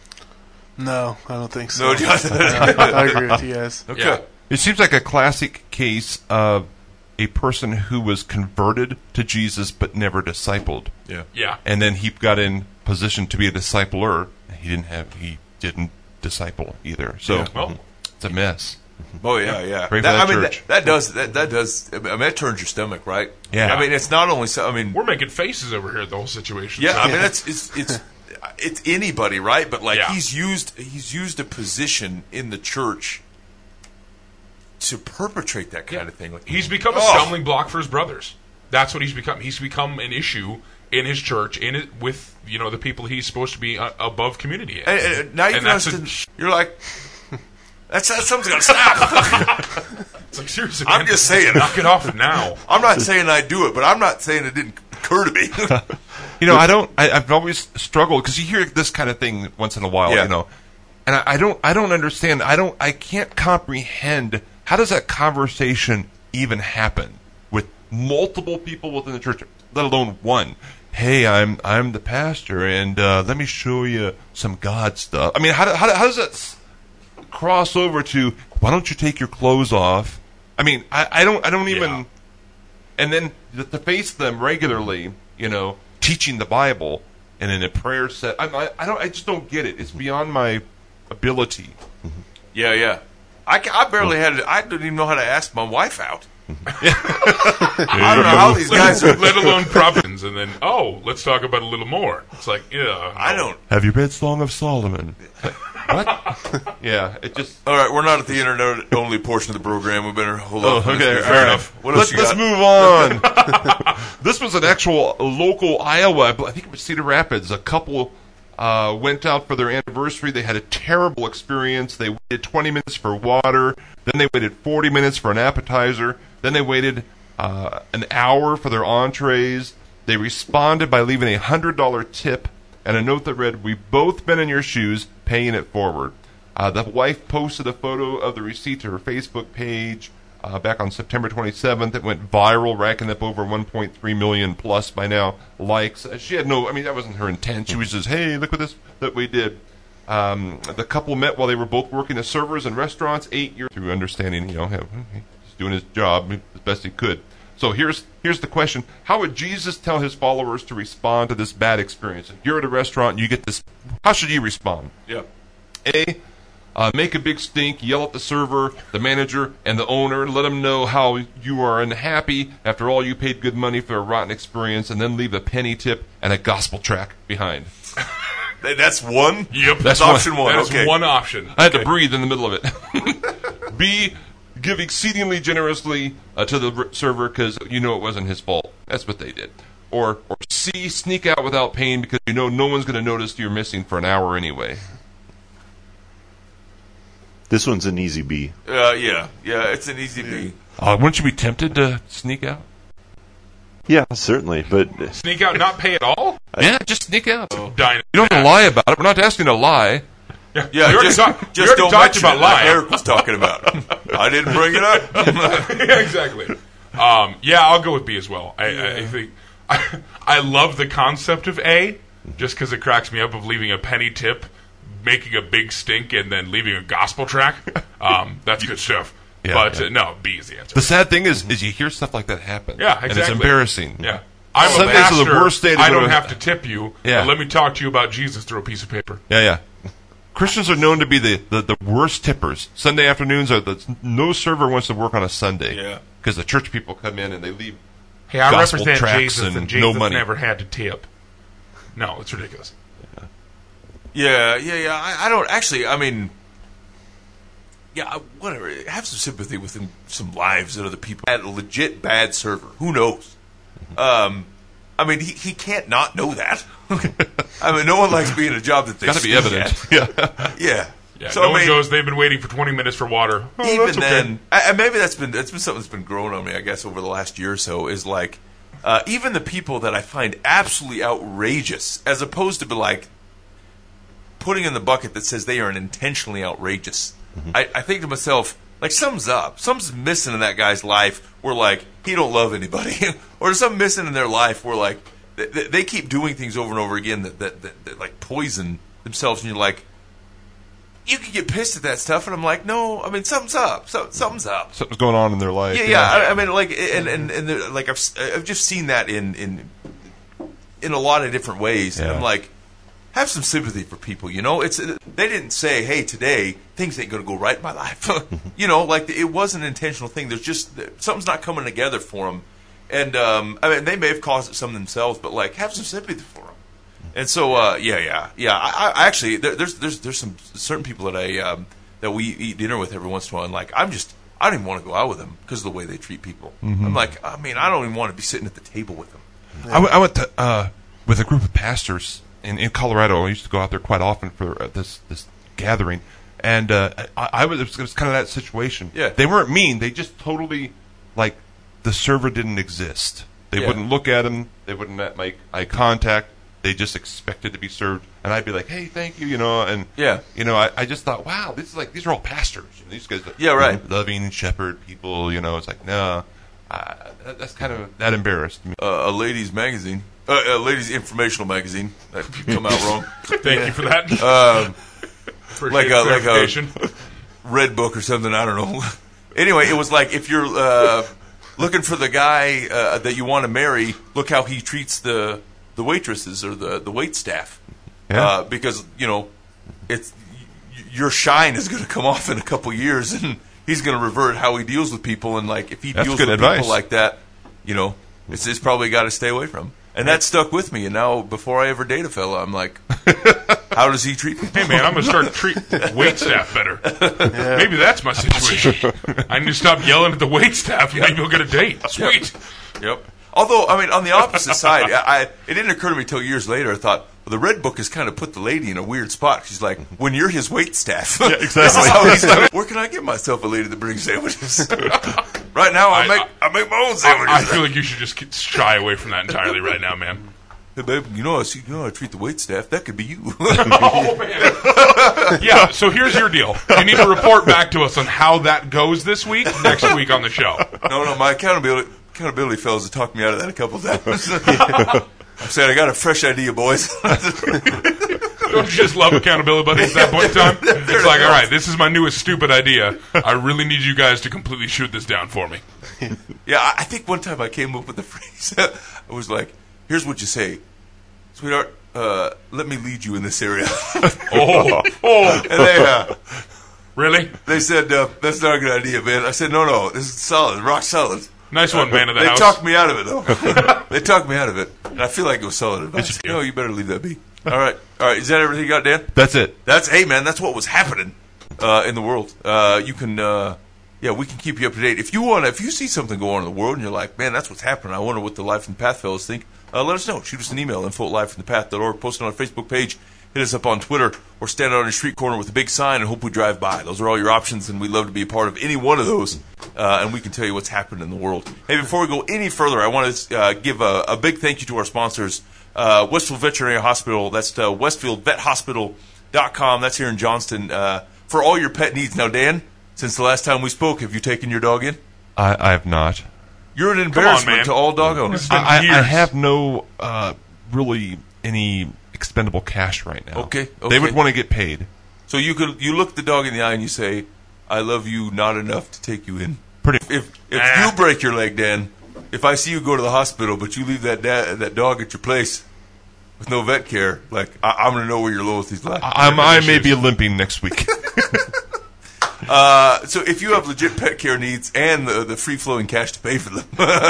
No, I don't think so. No, John. I agree with you guys. Okay. Yeah. It seems like a classic case of a person who was converted to Jesus but never discipled. Yeah. And then he got in position to be a discipler. He didn't disciple either. So it's a mess. Oh yeah. Pray for that church. That does. I mean, that turns your stomach, right? Yeah. I mean, it's not only. I mean, we're making faces over here at the whole situation. Yeah. So. I mean, it's anybody, right? But he's used a position in the church to perpetrate that kind of thing. He's become a stumbling block for his brothers. That's what he's become. He's become an issue in his church, with the people he's supposed to be above community. And now you can understand. You're like, something's got to stop. It's like, seriously, I'm just saying, knock it off now. I'm not saying I do it, but I'm not saying it didn't occur to me. I've always struggled because you hear this kind of thing once in a while, and I don't understand. I can't comprehend how does that conversation even happen with multiple people within the church, let alone one. Hey, I'm the pastor, and let me show you some God stuff. I mean, how does that cross over to why don't you take your clothes off? I mean, I don't even. Yeah. And then to face them regularly, teaching the Bible and in a prayer set. I just don't get it. It's beyond my ability. Yeah. I barely I didn't even know how to ask my wife out. I don't know how these guys are. Let alone prophets, and then let's talk about it a little more. It's like, I don't. Have you read Song of Solomon? What? Yeah, it just. All right, we're not at the internet only portion of the program. We better hold on. Okay, fair enough. What else let's move on. This was an actual local Iowa. I think it was Cedar Rapids. A couple went out for their anniversary. They had a terrible experience. They waited 20 minutes for water. Then they waited 40 minutes for an appetizer. Then they waited an hour for their entrees. They responded by leaving a $100 tip and a note that read, "We've both been in your shoes, paying it forward." The wife posted a photo of the receipt to her Facebook page back on September 27th. It went viral, racking up over 1.3 million plus by now likes. She had that wasn't her intent. She was just, hey, look at this that we did. The couple met while they were both working as servers in restaurants 8 years through understanding, he's doing his job as best he could. So here's the question. How would Jesus tell his followers to respond to this bad experience? If you're at a restaurant and you get this, how should you respond? Yeah. A, make a big stink, yell at the server, the manager, and the owner, let them know how you are unhappy. After all, you paid good money for a rotten experience, and then leave a penny tip and a gospel track behind. That's one? Yep. That's option one. That is one option. I had to breathe in the middle of it. B, give exceedingly generously to the server because it wasn't his fault. That's what they did. Or C, sneak out without paying because no one's going to notice you're missing for an hour anyway. This one's an easy B. Yeah, it's an easy B. Wouldn't you be tempted to sneak out? Yeah, certainly, but sneak out and not pay at all? Yeah, just sneak out. You don't have to lie about it. We're not asking you to lie. Yeah, just don't mention about lying. Eric was talking about. I didn't bring it up. Yeah, exactly. I'll go with B as well. I think I love the concept of A, just because it cracks me up of leaving a penny tip, making a big stink, and then leaving a gospel track. That's good stuff. Yeah, but no, B is the answer. The sad thing is you hear stuff like that happen. Yeah, exactly. And it's embarrassing. Yeah. I'm Sundays a pastor. Are the worst day to I don't have to tip you. Yeah. But let me talk to you about Jesus through a piece of paper. Yeah. Christians are known to be the worst tippers. Sunday afternoons no server wants to work on a Sunday. Yeah. Because the church people come in and they leave. Hey, I represent Jesus and Jesus no money. Never had to tip. No, it's ridiculous. Yeah. I don't actually. I mean, whatever. Have some sympathy with some lives and other people. Had a legit bad server. Who knows? I mean, he can't not know that. I mean, no one likes being a job that they got to be evident. Yeah. So no one goes. They've been waiting for 20 minutes for water. Even then, maybe that's been something that's been growing on me. I guess over the last year or so is like even the people that I find absolutely outrageous, as opposed to be like putting in the bucket that says they are intentionally outrageous. Mm-hmm. I think to myself, like, something's missing in that guy's life where, like, he don't love anybody. Or there's something missing in their life where, like, they keep doing things over and over again that like, poison themselves. And you're like, you can get pissed at that stuff. And I'm like, no, I mean, something's up. Something's up. Something's going on in their life. Yeah. I mean, like, and like, I've just seen that in a lot of different ways. Yeah. And I'm like, have some sympathy for people, they didn't say, hey, today things ain't going to go right in my life. Like, it was an intentional thing. There's just something's not coming together for them. And I mean, they may have caused it some themselves, but like, have some sympathy for them. And so I actually there's some certain people that we eat dinner with every once in a while, and like, I don't even want to go out with them because of the way they treat people. Mm-hmm. I'm like, I mean, I don't even want to be sitting at the table with them. I went to with a group of pastors in Colorado. I used to go out there quite often for this gathering, and it was kind of that situation. Yeah. They weren't mean. They just totally, like, the server didn't exist. They wouldn't look at him. They wouldn't make eye contact. They just expected to be served, and I'd be like, "Hey, thank you," and I just thought, "Wow, these are all pastors. These guys, right, loving shepherd people." It's like, no, that's kind of that embarrassed me. A ladies' magazine, a ladies' informational magazine that could come out wrong. Thank you for that. Like a red book or something. I don't know. Anyway, it was like if you're looking for the guy that you want to marry, look how he treats the waitresses or the wait staff, because it's your shine is going to come off in a couple years, and he's going to revert how he deals with people, and like if he deals with people like that, it's probably got to stay away from. And that stuck with me, and now before I ever date a fella, I'm like, how does he treat people? Hey man, I'm going to start treat wait staff better. Maybe that's my situation. I need to stop yelling at the wait staff, and maybe we'll get a date. Sweet. Yep. Although, I mean, on the opposite side, it didn't occur to me until years later. I thought, well, the Red Book has kind of put the lady in a weird spot. She's like, when you're his wait staff, yeah, exactly. This is how he's like, where can I get myself a lady that brings sandwiches? Right now, I make my own sandwiches. I feel like you should just shy away from that entirely right now, man. Hey, babe, I treat the wait staff. That could be you. Oh, man. Yeah, so here's your deal. You need to report back to us on how that goes this week, next week on the show. No, my accountability fellows have talked me out of that a couple of times. I'm saying I got a fresh idea, boys. Don't you just love accountability buddies at that point in time? It's like, all right, this is my newest stupid idea. I really need you guys to completely shoot this down for me. Yeah, I think one time I came up with the phrase. I was like, here's what you say. Sweetheart, let me lead you in this area. And they, really? They said, that's not a good idea, man. I said, no, this is solid, rock solid. Nice one, man of the house. They talked me out of it, though. They talked me out of it. And I feel like it was solid advice. No, you better leave that be. All right. Is that everything you got, Dan? That's it. Hey, man, that's what was happening in the world. You can, we can keep you up to date. If you see something going on in the world and you're like, man, that's what's happening, I wonder what the Life from the Path fellows think, let us know. Shoot us an email, info@lifefromthepath.org. Post it on our Facebook page. Hit us up on Twitter, or stand out on a street corner with a big sign and hope we drive by. Those are all your options, and we'd love to be a part of any one of those, and we can tell you what's happening in the world. Hey, before we go any further, I want to give a big thank you to our sponsors, Westfield Veterinary Hospital. That's westfieldvethospital.com. That's here in Johnston, for all your pet needs. Now, Dan, since the last time we spoke, have you taken your dog in? I have not. You're an embarrassment to all dog owners. I have no really any expendable cash right now. Okay. They would want to get paid. So you look the dog in the eye and you say, I love you not enough to take you in. If you break your leg, Dan, if I see you go to the hospital but you leave that dog at your place with no vet care, like I'm going to know where your loyalty's lie. I may be limping next week. So if you have legit pet care needs and the free-flowing cash to pay for them,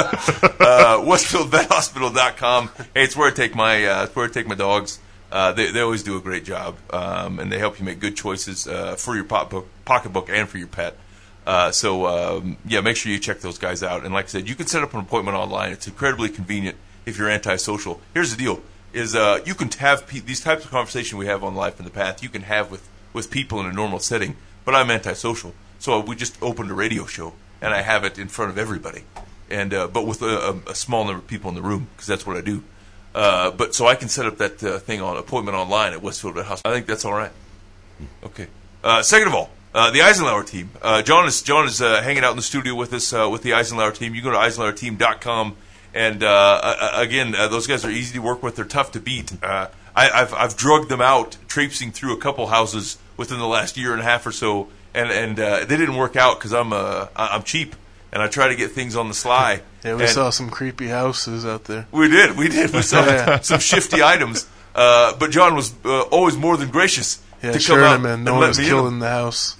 WestfieldVetHospital.com. Hey, it's where I take my dogs. They always do a great job, and they help you make good choices for your pocketbook and for your pet. So make sure you check those guys out. And like I said, you can set up an appointment online. It's incredibly convenient if you're antisocial. Here's the deal: is you can have these types of conversation we have on Life in the Path. You can have with people in a normal setting. But I'm antisocial, so we just opened a radio show, and I have it in front of everybody, and but with a small number of people in the room, because that's what I do. But so I can set up that appointment online at Westfield Vet Hospital. I think that's all right. Okay. Second of all, the Eisenhower team. John is hanging out in the studio with us with the Eisenhower team. You go to EisenhowerTeam.com, and again, those guys are easy to work with. They're tough to beat. I've drugged them out, traipsing through a couple houses within the last year and a half or so, and they didn't work out because I'm cheap and I try to get things on the sly. Yeah, we saw some creepy houses out there. We did. We saw some shifty items, but John was always more than gracious to come out. Man, no one was killing the house.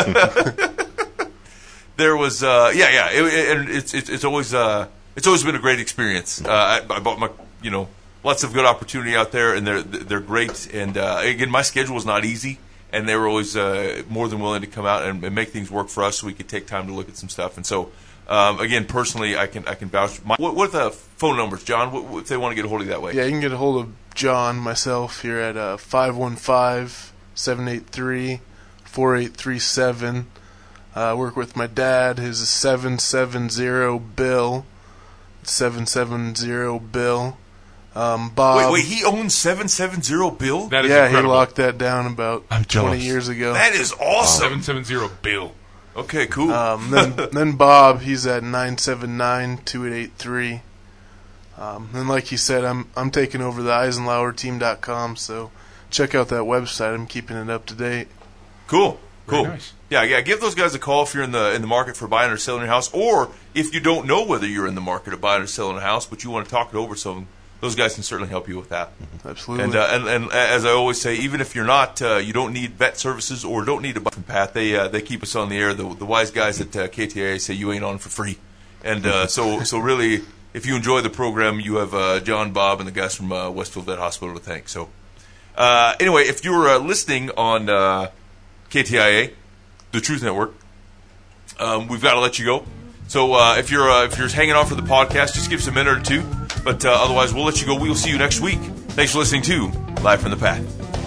There was, and it's always been a great experience. I bought my, lots of good opportunity out there, and they're great. And again, my schedule was not easy, and they were always more than willing to come out and make things work for us, so we could take time to look at some stuff. And so Again, personally, I can vouch. What are the phone numbers, John? If they want to get a hold of you that way? Yeah, you can get a hold of John, myself, here at 515-783-4837. I work with my dad. His is 770-BILL. 770-BILL. Bob. Wait, he owns 770-BILL? That is yeah, incredible. he locked that down about 20 years ago. That is awesome. 770-BILL. Okay, cool. Then Bob, he's at 979-2883. And like he said, I'm taking over the EisenlowerTeam.com, so check out that website. I'm keeping it up to date. Cool. Very nice. Yeah. Give those guys a call if you're in the market for buying or selling your house, or if you don't know whether you're in the market of buying or selling a house, but you want to talk it over. So those guys can certainly help you with that. Absolutely. And as I always say, even if you're not, you don't need vet services or don't need a buy from Pat. They keep us on the air. The wise guys at KTIA say you ain't on for free. And so really, if you enjoy the program, you have John, Bob, and the guys from Westfield Vet Hospital to thank. So anyway, if you're listening on KTIA, the Truth Network, we've got to let you go. So if you're hanging on for the podcast, just give us a minute or two. But otherwise, we'll let you go. We'll see you next week. Thanks for listening to Live from the Path.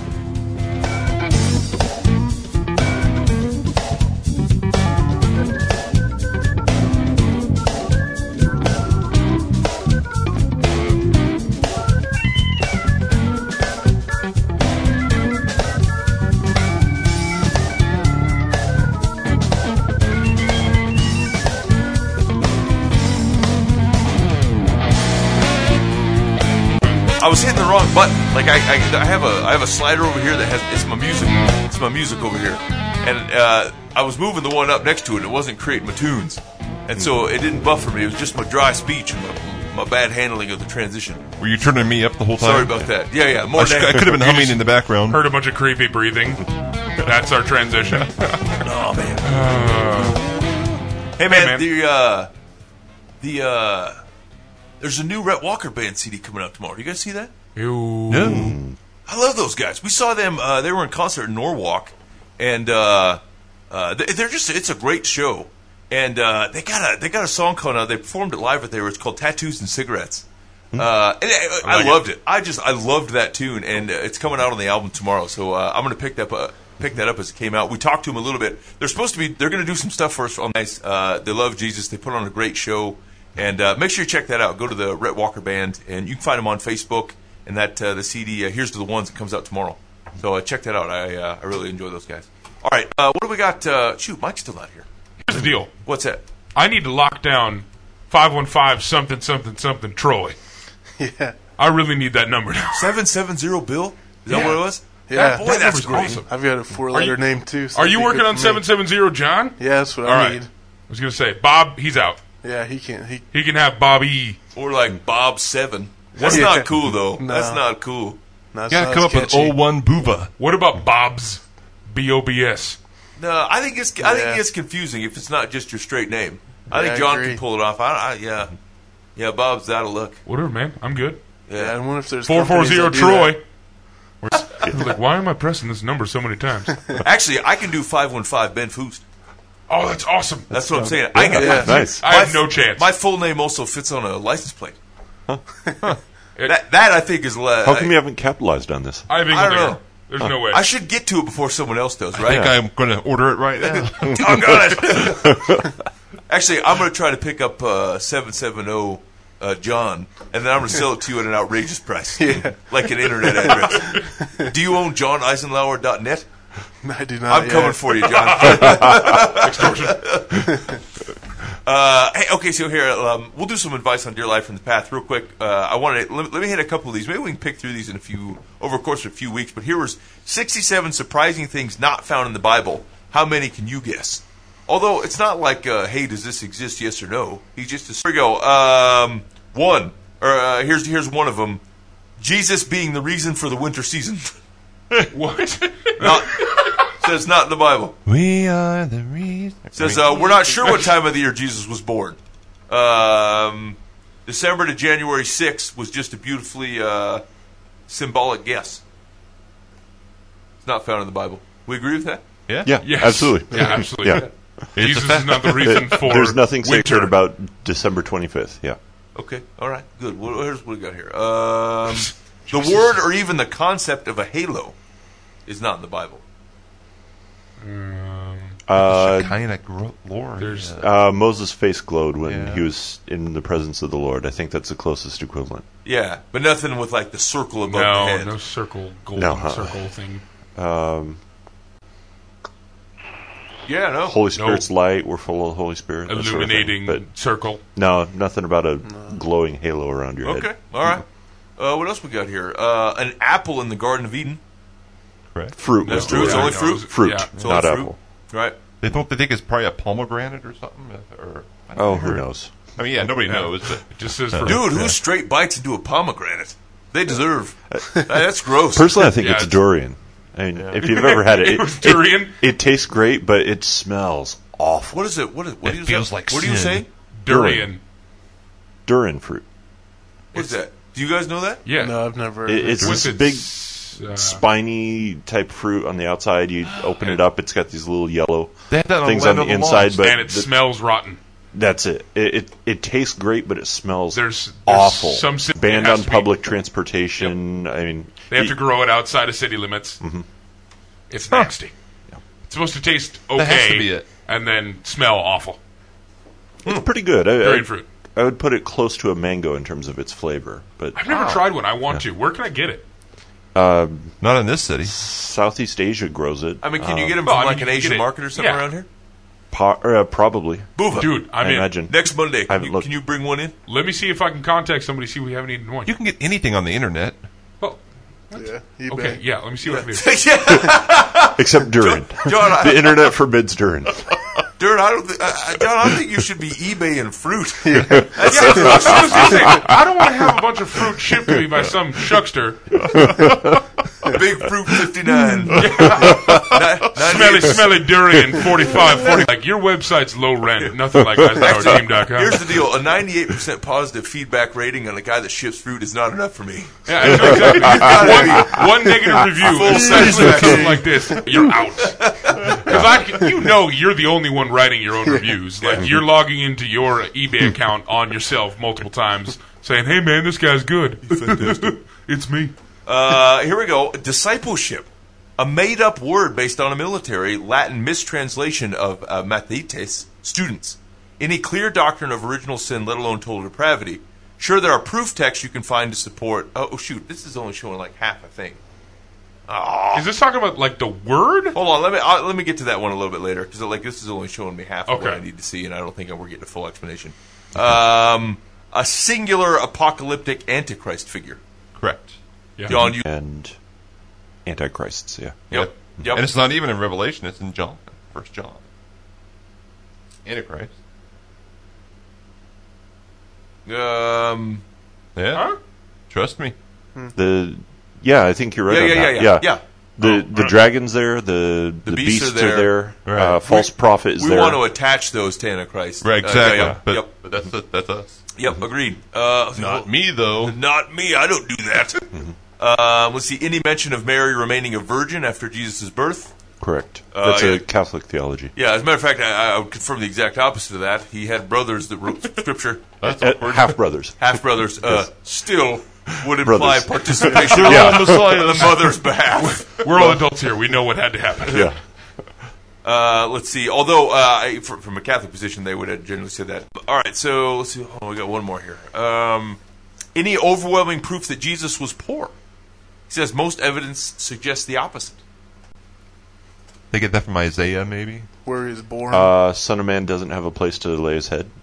I was hitting the wrong button. Like I have a slider over here that has it's my music over here, and I was moving the one up next to it. And it wasn't creating my tunes, and so it didn't buffer me. It was just my dry speech and my bad handling of the transition. Were you turning me up the whole time? Sorry about that. Yeah. I could have been humming in the background. Heard a bunch of creepy breathing. That's our transition. Oh man. Hey man, there's a new Rhett Walker Band CD coming out tomorrow. You guys see that? Ew. No. I love those guys. We saw them. They were in concert in Norwalk, and they're just—it's a great show. And they got a song coming out. They performed it live right there. It's called "Tattoos and Cigarettes." And I loved it. I loved that tune, and it's coming out on the album tomorrow. So I'm going to pick that up as it came out. We talked to them a little bit. They're going to do some stuff for us on nice. They love Jesus. They put on a great show. And make sure you check that out. Go to the Rhett Walker Band, and you can find them on Facebook. And that the CD, Here's to the Ones, that comes out tomorrow. So check that out. I really enjoy those guys. All right, what do we got? Shoot, Mike's still not here. Here's the deal. What's that? I need to lock down 515 Troy. Yeah. I really need that number now. 770-BILL? Is that what it was? Yeah. Boy, that's great. Awesome. I've got a 4-letter name, too. So Are you working on 770, John? Yeah, that's what All I right. need. I was going to say, Bob, he's out. Yeah, he can't. He can have Bobby. Or like Bob 7. That's not cool, though. No. That's not cool. No, You gotta come up with 01 Buva. What about Bob's? B-O-B-S. No, I think it gets confusing if it's not just your straight name. I think I John agree. can pull it off. Yeah, Bob's out of luck. Whatever, man. I'm good. Yeah, I wonder if there's 440 Troy. We're like, why am I pressing this number so many times? Actually, I can do 515 Ben Foost. Oh, that's awesome. That's what I'm saying. Nice. I have no chance. My full name also fits on a license plate. That I think is. How come you haven't capitalized on this? I think I don't know. There's no way. I should get to it before someone else does, I right? think I'm going to order it right now. Doggone it. Actually, I'm going to try to pick up 770 John, and then I'm going to sell it to you at an outrageous price, like an internet address. Do you own JohnEisenlower.net? I do not. I'm coming for you, John. Extortion. Hey, okay, so here we'll do some advice on Dear Life from the Path real quick. I wanted let me hit a couple of these. Maybe we can pick through these over the course of a few weeks. But here was 67 surprising things not found in the Bible. How many can you guess? Although it's not like, hey, does this exist? Yes or no. Here we go. One. Here's one of them. Jesus being the reason for the winter season. What? Says not in the Bible. We are the reason. Says we're not sure what time of the year Jesus was born. December to January 6th was just a beautifully symbolic guess. It's not found in the Bible. We agree with that? Yeah? Yeah, Yes. absolutely. Yeah, absolutely. Yeah. Jesus is not the reason for There's nothing winter. sacred about December 25th. Yeah. Okay, all right, good. Here's what we got here. The word or even the concept of a halo is not in the Bible. Shekinah glory. There's Moses' face glowed when he was in the presence of the Lord. I think that's the closest equivalent. Yeah, but nothing with like the circle above the head. no circle, golden circle thing. Yeah, no. Holy Spirit's light. We're full of the Holy Spirit. that sort of thing. Illuminating circle. No, nothing about a glowing halo around your head. Okay, all right. What else we got here? An apple in the Garden of Eden. Correct. Fruit. That's true. It's only fruit. Fruit, Yeah. It's only not fruit. apple. Right. They think it's probably a pomegranate or something. Who knows? I mean, nobody knows. But It just says fruit. Dude, who straight bites into a pomegranate? They deserve. That's gross. Personally, I think Yeah, it's it's- durian. I mean, if you've ever had it, Durian? it tastes great, but it smells awful. What is it? What do you feels say? like What do you sin. say? Durian. Durian fruit. What's that? Do you guys know that? Yeah. No, I've never. It's With this its, big, spiny type fruit on the outside. You open it up, it's got these little yellow They have that on things Land on of the the inside, Lost. but and it smells rotten. that's it. It tastes great, but it smells There's awful. some city Banned it has on to be. public transportation. I mean, They have to grow it outside of city limits. It's nasty. It's supposed to taste okay, That has to be it. and then smell awful. it's pretty good. Durian fruit. I would put it close to a mango in terms of its flavor, but I've never tried one. I want to. Where can I get it? Not in this city. Southeast Asia grows it. I mean, can you get them well, from I like mean, an you can Asian get it- market or something yeah. around here? Probably. Buva. Dude, I'm I in. imagine. Next Monday, haven't looked. can you bring one in? Let me see if I can contact somebody, see if we haven't eaten one. You can get anything on the internet. Well, Yeah, eBay. okay, yeah, let me see what I can do. Yeah. Except durian. John, The internet forbids durian. John, I think you should be eBaying fruit. I don't want to have a bunch of fruit shipped to me by some shuckster. Big Fruit 59. Smelly durian 45. Like, your website's low rent. Nothing like EisenourTeam.com. Here's the deal. A 98% positive feedback rating on a guy that ships fruit is not enough for me. Yeah, I know exactly. One negative review, especially with something like this, you're out. Because you're the only one writing your own reviews. Like, you're logging into your eBay account on yourself multiple times, saying, "Hey man, this guy's good." It's me. Here we go. Discipleship. A made-up word based on a military Latin mistranslation of mathetes, students. Any clear doctrine of original sin, let alone total depravity. Sure, there are proof texts you can find to support... Oh, shoot. This is only showing like half a thing. Is this talking about, like, the word? Hold on. Let me get to that one a little bit later, because like, this is only showing me half of what I need to see, and I don't think we're getting a full explanation. A singular apocalyptic antichrist figure. Correct. Yeah. John, you... And antichrists, yeah. Yep. And it's not even in Revelation. It's in John. 1 John. Antichrist. Yeah. Huh? Trust me. I think you're right on that. Yeah. The dragon's there, the beasts are there, Right. false prophet is We there. want to attach those to Antichrist. Right, exactly. Yeah. But, Yep. but that's us. Yep, agreed. Not me, though. Not me. I don't do that. Let's see. Any mention of Mary remaining a virgin after Jesus' birth? Correct. That's yeah. a Catholic theology. Yeah, as a matter of fact, I would confirm the exact opposite of that. He had brothers that wrote scripture. Half brothers. Half brothers. Still would imply Brothers. participation Yeah. on the mother's behalf. We're all adults here. We know what had to happen. Yeah. Let's see. Although, from a Catholic position, they would have generally said that. All right, so let's see. Oh, we got one more here. Any overwhelming proof that Jesus was poor? He says most evidence suggests the opposite. They get that from Isaiah, maybe? Where he was born. Son of Man doesn't have a place to lay his head.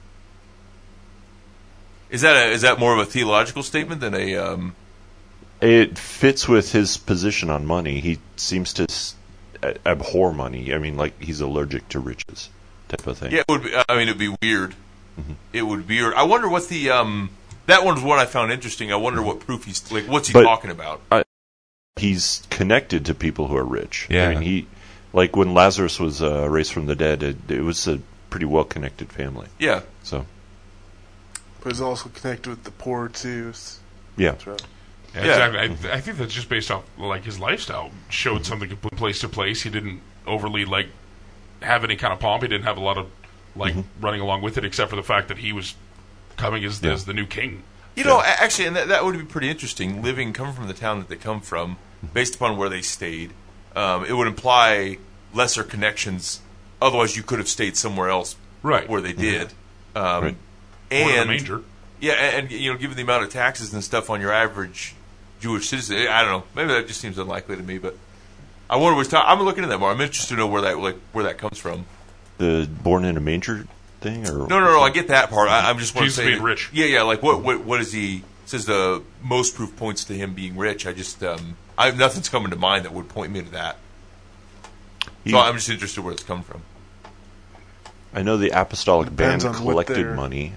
Is that more of a theological statement than a? It fits with his position on money. He seems to abhor money. I mean, like he's allergic to riches, type of thing. Yeah, it would be. I mean, it'd be weird. Mm-hmm. It would be weird. I wonder what the that one's one I found interesting. I wonder what proof he's like. What's he talking about? He's connected to people who are rich. Yeah. I mean, like when Lazarus was raised from the dead, it was a pretty well connected family. Yeah. So. But he's also connected with the poor too. Yeah. That's right. Yeah, exactly. I think that's just based off like his lifestyle showed something from place to place. He didn't overly like have any kind of pomp. He didn't have a lot of running along with it, except for the fact that he was coming as the new king. You know, actually, and that would be pretty interesting. Coming from the town that they come from, based upon where they stayed, it would imply lesser connections. Otherwise, you could have stayed somewhere else, where they did. Or in a manger. Yeah, and given the amount of taxes and stuff on your average Jewish citizen, I don't know. Maybe that just seems unlikely to me, but I wonder what's I'm looking at that more. I'm interested to know where that comes from. The born in a manger thing, or no. I get that part. I'm just want to say being rich. Yeah. Like what is he? Says the most proof points to him being rich. I just nothing's coming to mind that would point me to that. So I'm just interested where it's coming from. I know the apostolic band collected money.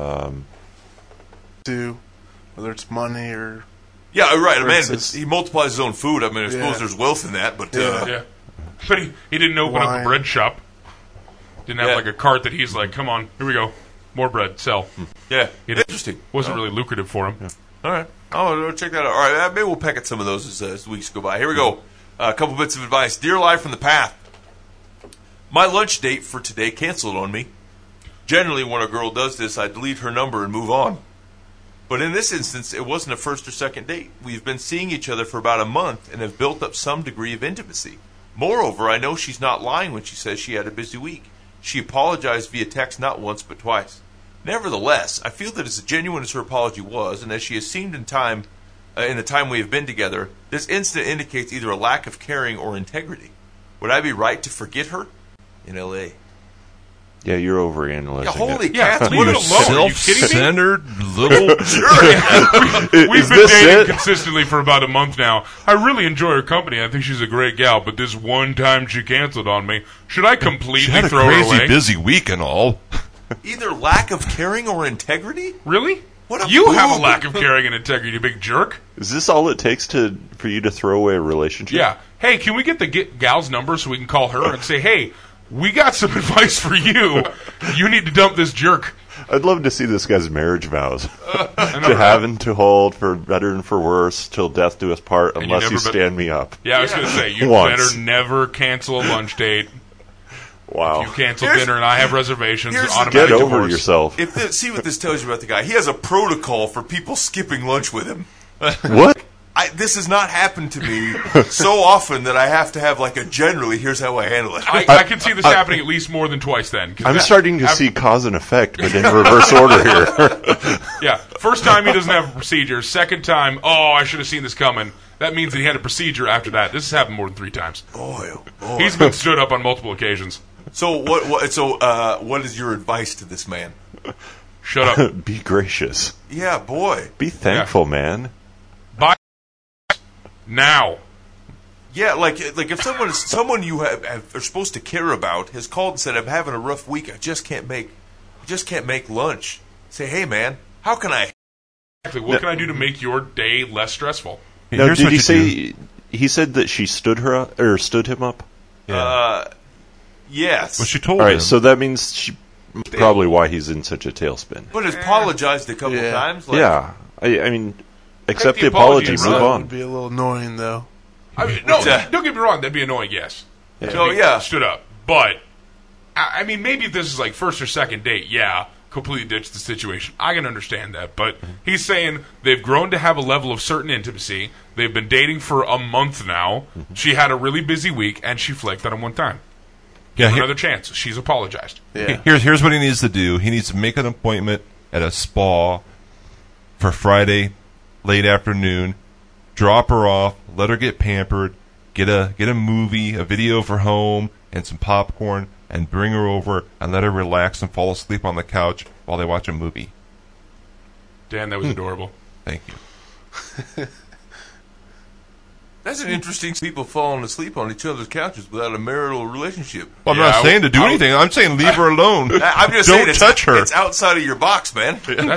Whether it's money or... Yeah, right. Man, he multiplies his own food. I mean, I suppose there's wealth in that, but... But he didn't open up a bread shop. Didn't have like a cart that he's like, come on, here we go. More bread, sell. Yeah, interesting. Wasn't really lucrative for him. Yeah. All right. I'll check that out. All right, maybe we'll peck at some of those as weeks go by. Here we go. A couple bits of advice. Dear Live from the Path. My lunch date for today canceled on me. Generally, when a girl does this, I delete her number and move on. But in this instance, it wasn't a first or second date. We've been seeing each other for about a month and have built up some degree of intimacy. Moreover, I know she's not lying when she says she had a busy week. She apologized via text not once but twice. Nevertheless, I feel that as genuine as her apology was, and as she has seemed in the time we have been together, this incident indicates either a lack of caring or integrity. Would I be right to forget her? In L.A. Yeah, you're overanalyzing. Yeah, holy it. cats! Leave it alone. Are you kidding me? Self-centered little jerk. We've been dating consistently for about a month now. I really enjoy her company. I think she's a great gal, but this one time she canceled on me. Should I completely throw her away? She had a crazy busy week and all. Either lack of caring or integrity? Really? What you have a lack of caring and integrity, you big jerk. Is this all it takes for you to throw away a relationship? Yeah. Hey, can we get the gal's number so we can call her and say, hey, we got some advice for you. You need to dump this jerk. I'd love to see this guy's marriage vows. To have and to hold for better and for worse till death do us part unless you stand me up. Yeah, I was going to say, you better never cancel a lunch date. Wow. If you cancel dinner and I have reservations, automatic get over divorce. yourself. See what this tells you about the guy. He has a protocol for people skipping lunch with him. What? This has not happened to me so often that I have to have generally, here's how I handle it. I can see this happening at least more than twice then. I'm starting to see cause and effect, but in reverse order here. Yeah. First time he doesn't have a procedure. Second time, I should have seen this coming. That means that he had a procedure after that. This has happened more than 3 times. Boy. He's been stood up on multiple occasions. So what is your advice to this man? Shut up. Be gracious. Yeah, boy. Be thankful, man. Bye. Now. Yeah, like if someone you are supposed to care about has called and said, "I'm having a rough week. I just can't make lunch." Say, "Hey, man, how can I?" Exactly. What can I do to make your day less stressful? Now, did he say he said that she stood him up? Yeah. Yes. Well, she told him. All right, so that means probably why he's in such a tailspin. But has apologized a couple times. I mean, accept the apology, move on. Would be a little annoying, though. I mean, no, don't get me wrong. That'd be annoying, yes. Yeah. So, stood up. But, I mean, maybe if this is like first or second date, completely ditch the situation. I can understand that. But he's saying they've grown to have a level of certain intimacy. They've been dating for a month now. She had a really busy week, and she flaked on him one time. Give her another chance. She's apologized. Yeah. Here's what he needs to do. He needs to make an appointment at a spa for Friday, late afternoon. Drop her off. Let her get pampered. Get a movie, a video for home, and some popcorn, and bring her over and let her relax and fall asleep on the couch while they watch a movie. Dan, that was adorable. Thank you. That's an interesting people falling asleep on each other's couches without a marital relationship. Well, I'm not saying to do anything. I'm saying leave her alone. I'm just saying don't touch her. It's outside of your box, man.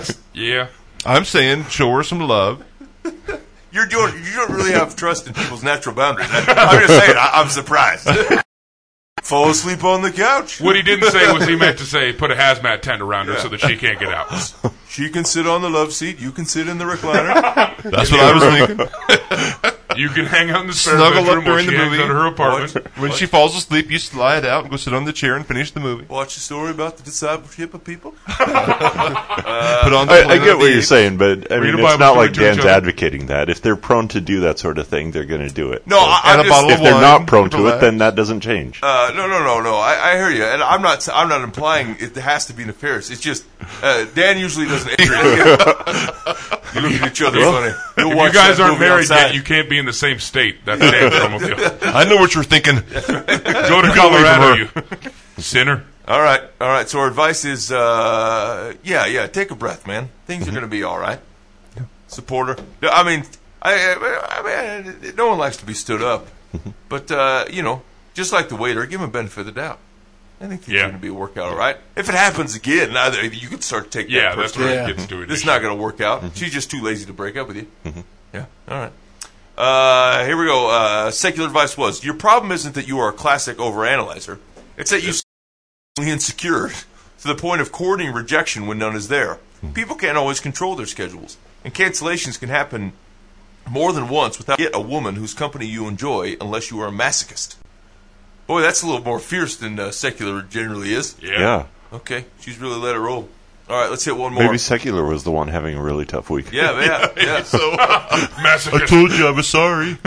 I'm saying show her some love. You don't really have trust in people's natural boundaries. I'm just saying. I'm surprised. Fall asleep on the couch. What he didn't say was he meant to say put a hazmat tent around her so that she can't get out. She can sit on the love seat. You can sit in the recliner. That's what I was thinking. You can hang out in the spare Snuggle bedroom up during while she the hangs movie. out of her apartment. When she falls asleep, you slide out and go sit on the chair and finish the movie. Watch a story about the discipleship of people. Put on the I get what you're saying, but I mean, a it's Bible not story like to each Dan's other. advocating that. If they're prone to do that sort of thing, they're going to do it. No, So I'm And a just, bottle if of they're wine, not prone to relax. it, then that doesn't change. no. I hear you, and I'm not implying it has to be nefarious. It's just Dan usually doesn't enter it. You look at each other funny. You'll If watch you guys that aren't movie married outside. yet, you can't be in the same state. That's Dan's wrong with you. I know what you're thinking. Go to Colorado, you sinner. All right. So our advice is, take a breath, man. Things are going to be all right. Support her. I mean, no one likes to be stood up, but just like the waiter, give him a benefit of the doubt. I think things are going to be work out all right. If it happens again, now you can start to take that That's personally. where it gets to it. This is not going to work out. She's just too lazy to break up with you. Yeah. All right. Here we go. Secular advice was, your problem isn't that you are a classic overanalyzer. It's that you're insecure to the point of courting rejection when none is there. People can't always control their schedules, and cancellations can happen more than once without a woman whose company you enjoy unless you are a masochist. Boy, that's a little more fierce than secular generally is. Yeah. Okay, she's really let it roll. All right, let's hit one more. Maybe secular was the one having a really tough week. Yeah. So Masochist. I told you I was sorry.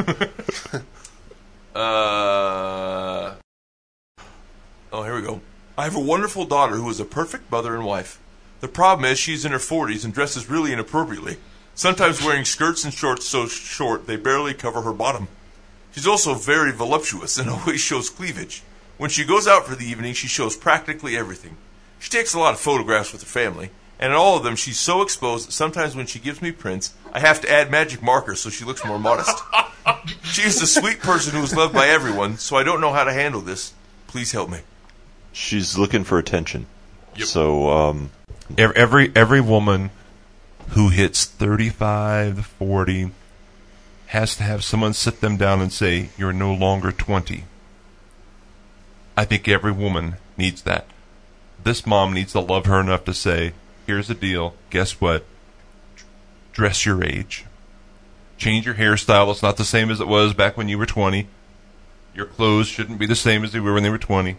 Here we go. I have a wonderful daughter who is a perfect mother and wife. The problem is she's in her 40s and dresses really inappropriately, sometimes wearing skirts and shorts so short they barely cover her bottom. She's also very voluptuous and always shows cleavage. When she goes out for the evening, she shows practically everything. She takes a lot of photographs with her family, and in all of them she's so exposed that sometimes when she gives me prints, I have to add magic markers so she looks more modest. She is a sweet person who is loved by everyone, so I don't know how to handle this. Please help me. She's looking for attention. Yep. So, Every woman who hits 35 to 40 has to have someone sit them down and say, you're no longer 20. I think every woman needs that. This mom needs to love her enough to say, here's the deal, guess what? Dress your age. Change your hairstyle. It's not the same as it was back when you were 20. Your clothes shouldn't be the same as they were when they were 20.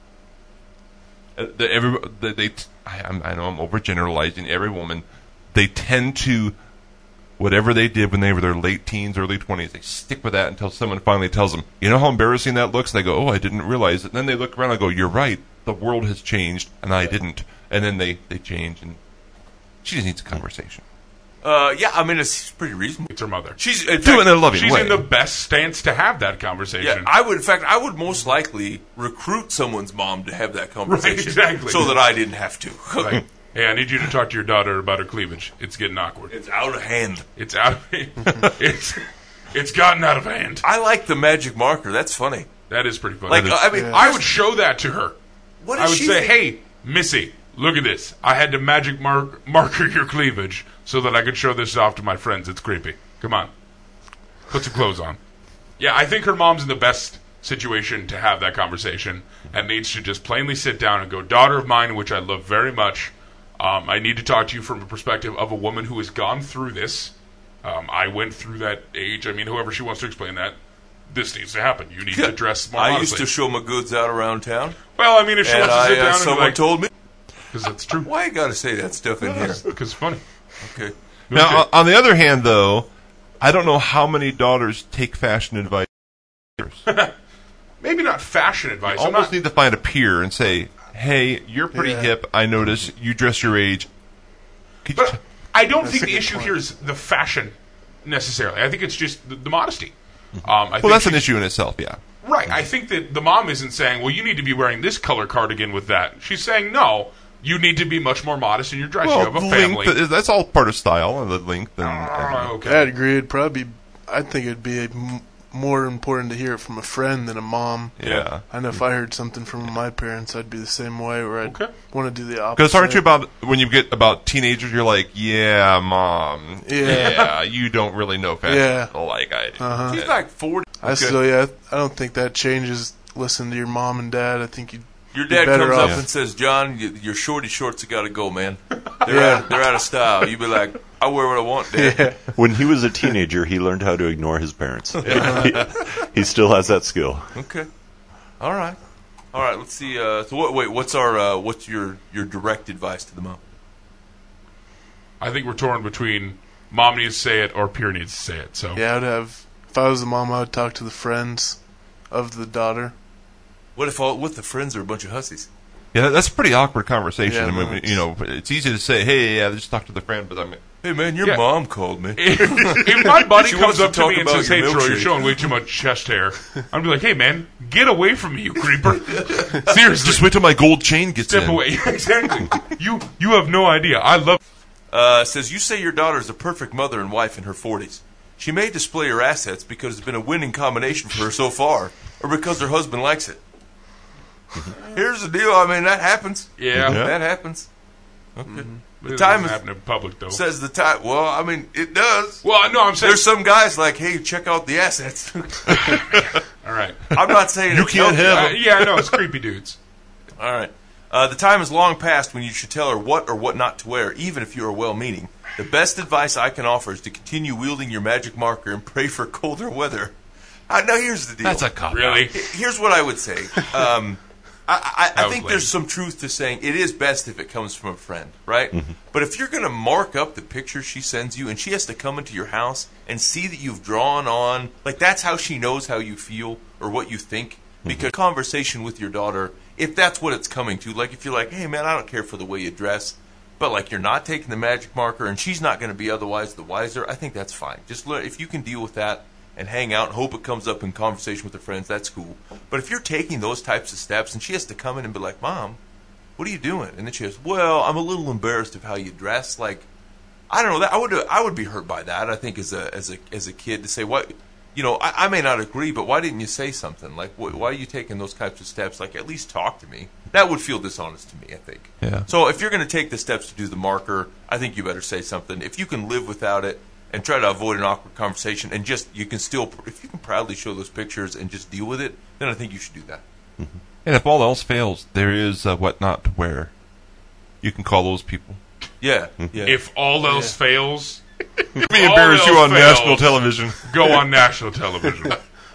I know I'm overgeneralizing. Every woman, they tend to, whatever they did when they were their late teens, early 20s, they stick with that until someone finally tells them, you know how embarrassing that looks? And they go, oh, I didn't realize it. And then they look around and go, you're right. The world has changed, and I didn't. And then they change, and she just needs a conversation. It's pretty reasonable. It's her mother. She's Do it in a loving She's way. in the best stance to have that conversation. Yeah, I would most likely recruit someone's mom to have that conversation. Right, exactly. So that I didn't have to. Like, hey, I need you to talk to your daughter about her cleavage. It's getting awkward. It's out of hand. It's out of it's gotten out of hand. I like the magic marker. That's funny. That is pretty funny. I would show that to her. What I is would she say, think- hey, Missy, look at this. I had to magic marker your cleavage so that I could show this off to my friends. It's creepy. Come on. Put some clothes on. Yeah, I think her mom's in the best situation to have that conversation and needs to just plainly sit down and go, daughter of mine, which I love very much, I need to talk to you from a perspective of a woman who has gone through this. I went through that age. I mean, whoever she wants to explain that, this needs to happen. You need to dress more I modestly. used to show my goods out around town. Well, I mean, if she And wants to sit down and be someone like, told me. because that's true. Why you got to say that stuff in here? Because it's funny. Okay. Now, on the other hand, though, I don't know how many daughters take fashion advice. Maybe not fashion advice. You almost need to find a peer and say, hey, you're pretty hip. I notice you dress your age. But I don't think the issue here is the fashion necessarily. I think it's just the modesty. Well, that's an issue in itself, yeah. Right. I think that the mom isn't saying, well, you need to be wearing this color cardigan with that. She's saying, no, you need to be much more modest in your dress. Well, you have a family. length, that's all part of style, and the length. Okay. I'd agree. I think it'd be more important to hear it from a friend than a mom. Yeah. I know if I heard something from my parents, I'd be the same way, where I'd want to do the opposite. Because aren't you about, when you get about teenagers, you're like, yeah, mom. Yeah, you don't really know fashion like I do. She's like 40. I don't think that changes. Listen to your mom and dad. I think Your dad comes up and says, John, your shorty shorts have got to go, man. They're out of style. You'd be like, I wear what I want, Dad. Yeah. When he was a teenager, he learned how to ignore his parents. He still has that skill. Okay. All right. Let's see. What's your direct advice to the mom? I think we're torn between mom needs to say it or Pierre needs to say it. So Yeah, if I was the mom, I would talk to the friends of the daughter. What if the friends are a bunch of hussies? Yeah, that's a pretty awkward conversation. Yeah, I mean, it's easy to say, "Hey, yeah, just talk to the friend," but I mean, hey man, your mom called me. If my buddy She comes wants to up to talk me and about says, "Hey, your Troy, you're milkshake." showing way too much chest hair," I'd be like, "Hey, man, get away from me, you creeper! Seriously, just wait till my gold chain gets step in. away." Exactly. You have no idea. I love. Says, you say your daughter is a perfect mother and wife in her 40s. She may display her assets because it's been a winning combination for her so far, or because her husband likes it. Here's the deal. I mean, that happens. Yeah. That happens. Okay. The time doesn't happen in public though. Says the time. Well, I mean, it does. Well, no, I'm saying. There's some guys like, hey, check out the assets. All right. I'm not saying You it's can't healthy. have them. Yeah, I know it's creepy dudes. All right. The time is long past when you should tell her what or what not to wear, even if you are well-meaning. The best advice I can offer is to continue wielding your magic marker and pray for colder weather. Now, here's the deal. That's a cop. Really? Here's what I would say. I think lame. there's some truth to saying it is best if it comes from a friend, right? Mm-hmm. But if you're going to mark up the picture she sends you and she has to come into your house and see that you've drawn on, like that's how she knows how you feel or what you think. Because conversation with your daughter, if that's what it's coming to, like if you're like, hey man, I don't care for the way you dress, but like you're not taking the magic marker and she's not going to be otherwise the wiser, I think that's fine. Just if you can deal with that and hang out and hope it comes up in conversation with her friends, that's cool. But if you're taking those types of steps and she has to come in and be like, Mom, what are you doing? And then she goes, well, I'm a little embarrassed of how you dress. Like, I don't know, that I would be hurt by that, I think, as a kid to say, what, you know, I may not agree, but why didn't you say something? Like, why are you taking those types of steps? Like, at least talk to me. That would feel dishonest to me, I think. Yeah. So if you're going to take the steps to do the marker, I think you better say something. If you can live without it and try to avoid an awkward conversation and just, if you can proudly show those pictures and just deal with it, then I think you should do that. And if all else fails, there is what not to wear. You can call those people. Yeah. If all else fails, Let me embarrass you on national television. Go on national television.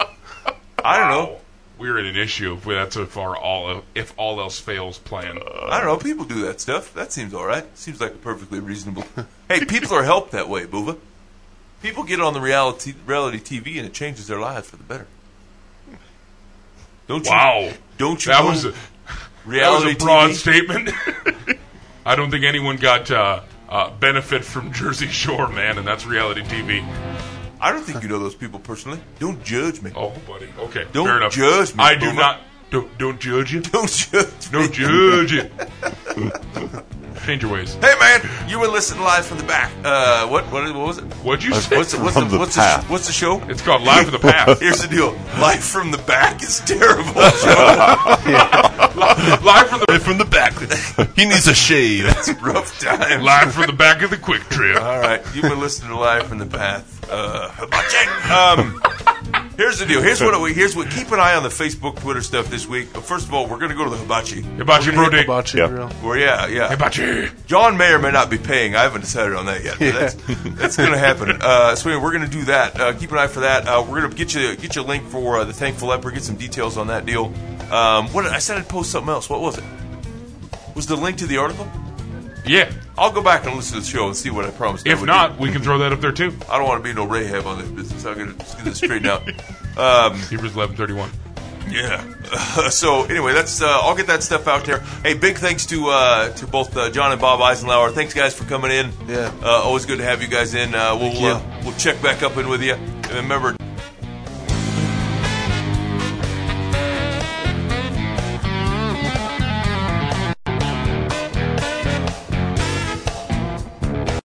I don't know. We're in an issue if that's a far if all else fails plan. I don't know. People do that stuff. That seems all right. Seems like a perfectly reasonable. Hey, people are helped that way, Booba. People get on the reality TV and it changes their lives for the better. Don't you? Wow. Don't you? That know was a reality broad TV? statement. I don't think anyone got benefit from Jersey Shore, man, and that's reality TV. I don't think you know those people personally. Don't judge me. Oh, buddy. Okay, Don't fair enough. judge me, I do Boomer. not. Don't judge you. Don't judge me. Don't judge it. Change your ways. Hey man, you were listening live from the back. What was it? What'd you say? What's the show? It's called Live from the Path. Here's the deal. Live from the back is terrible. Live from the Right from the back. He needs a shave. It's a rough time. Live from the back of the Quick Trip. All right, you've been listening to Live from the Path. Here's the deal. Here's what. Keep an eye on the Facebook, Twitter stuff this week. First of all, we're going to go to the Hibachi. Hibachi Bro Day. Hibachi Yeah. grill. Where, yeah. Hibachi. John may or may not be paying. I haven't decided on that yet. But that's going to happen. So anyway, we're going to do that. Keep an eye for that. We're going to get you a link for the Thankful Leopard. Get some details on that deal. I said I'd post something else. What was it? Was the link to the article? Yeah. I'll go back and listen to the show and see what I promised. If not, we can throw that up there too. I don't want to be no Rahab on this business. I'm going to get this straightened out. Hebrews 11:31. Yeah. So anyway, that's I'll get that stuff out there. Hey, big thanks to both John and Bob Eisenhower. Thanks guys for coming in. Yeah. Always good to have you guys in. We'll check back up in with you. And remember,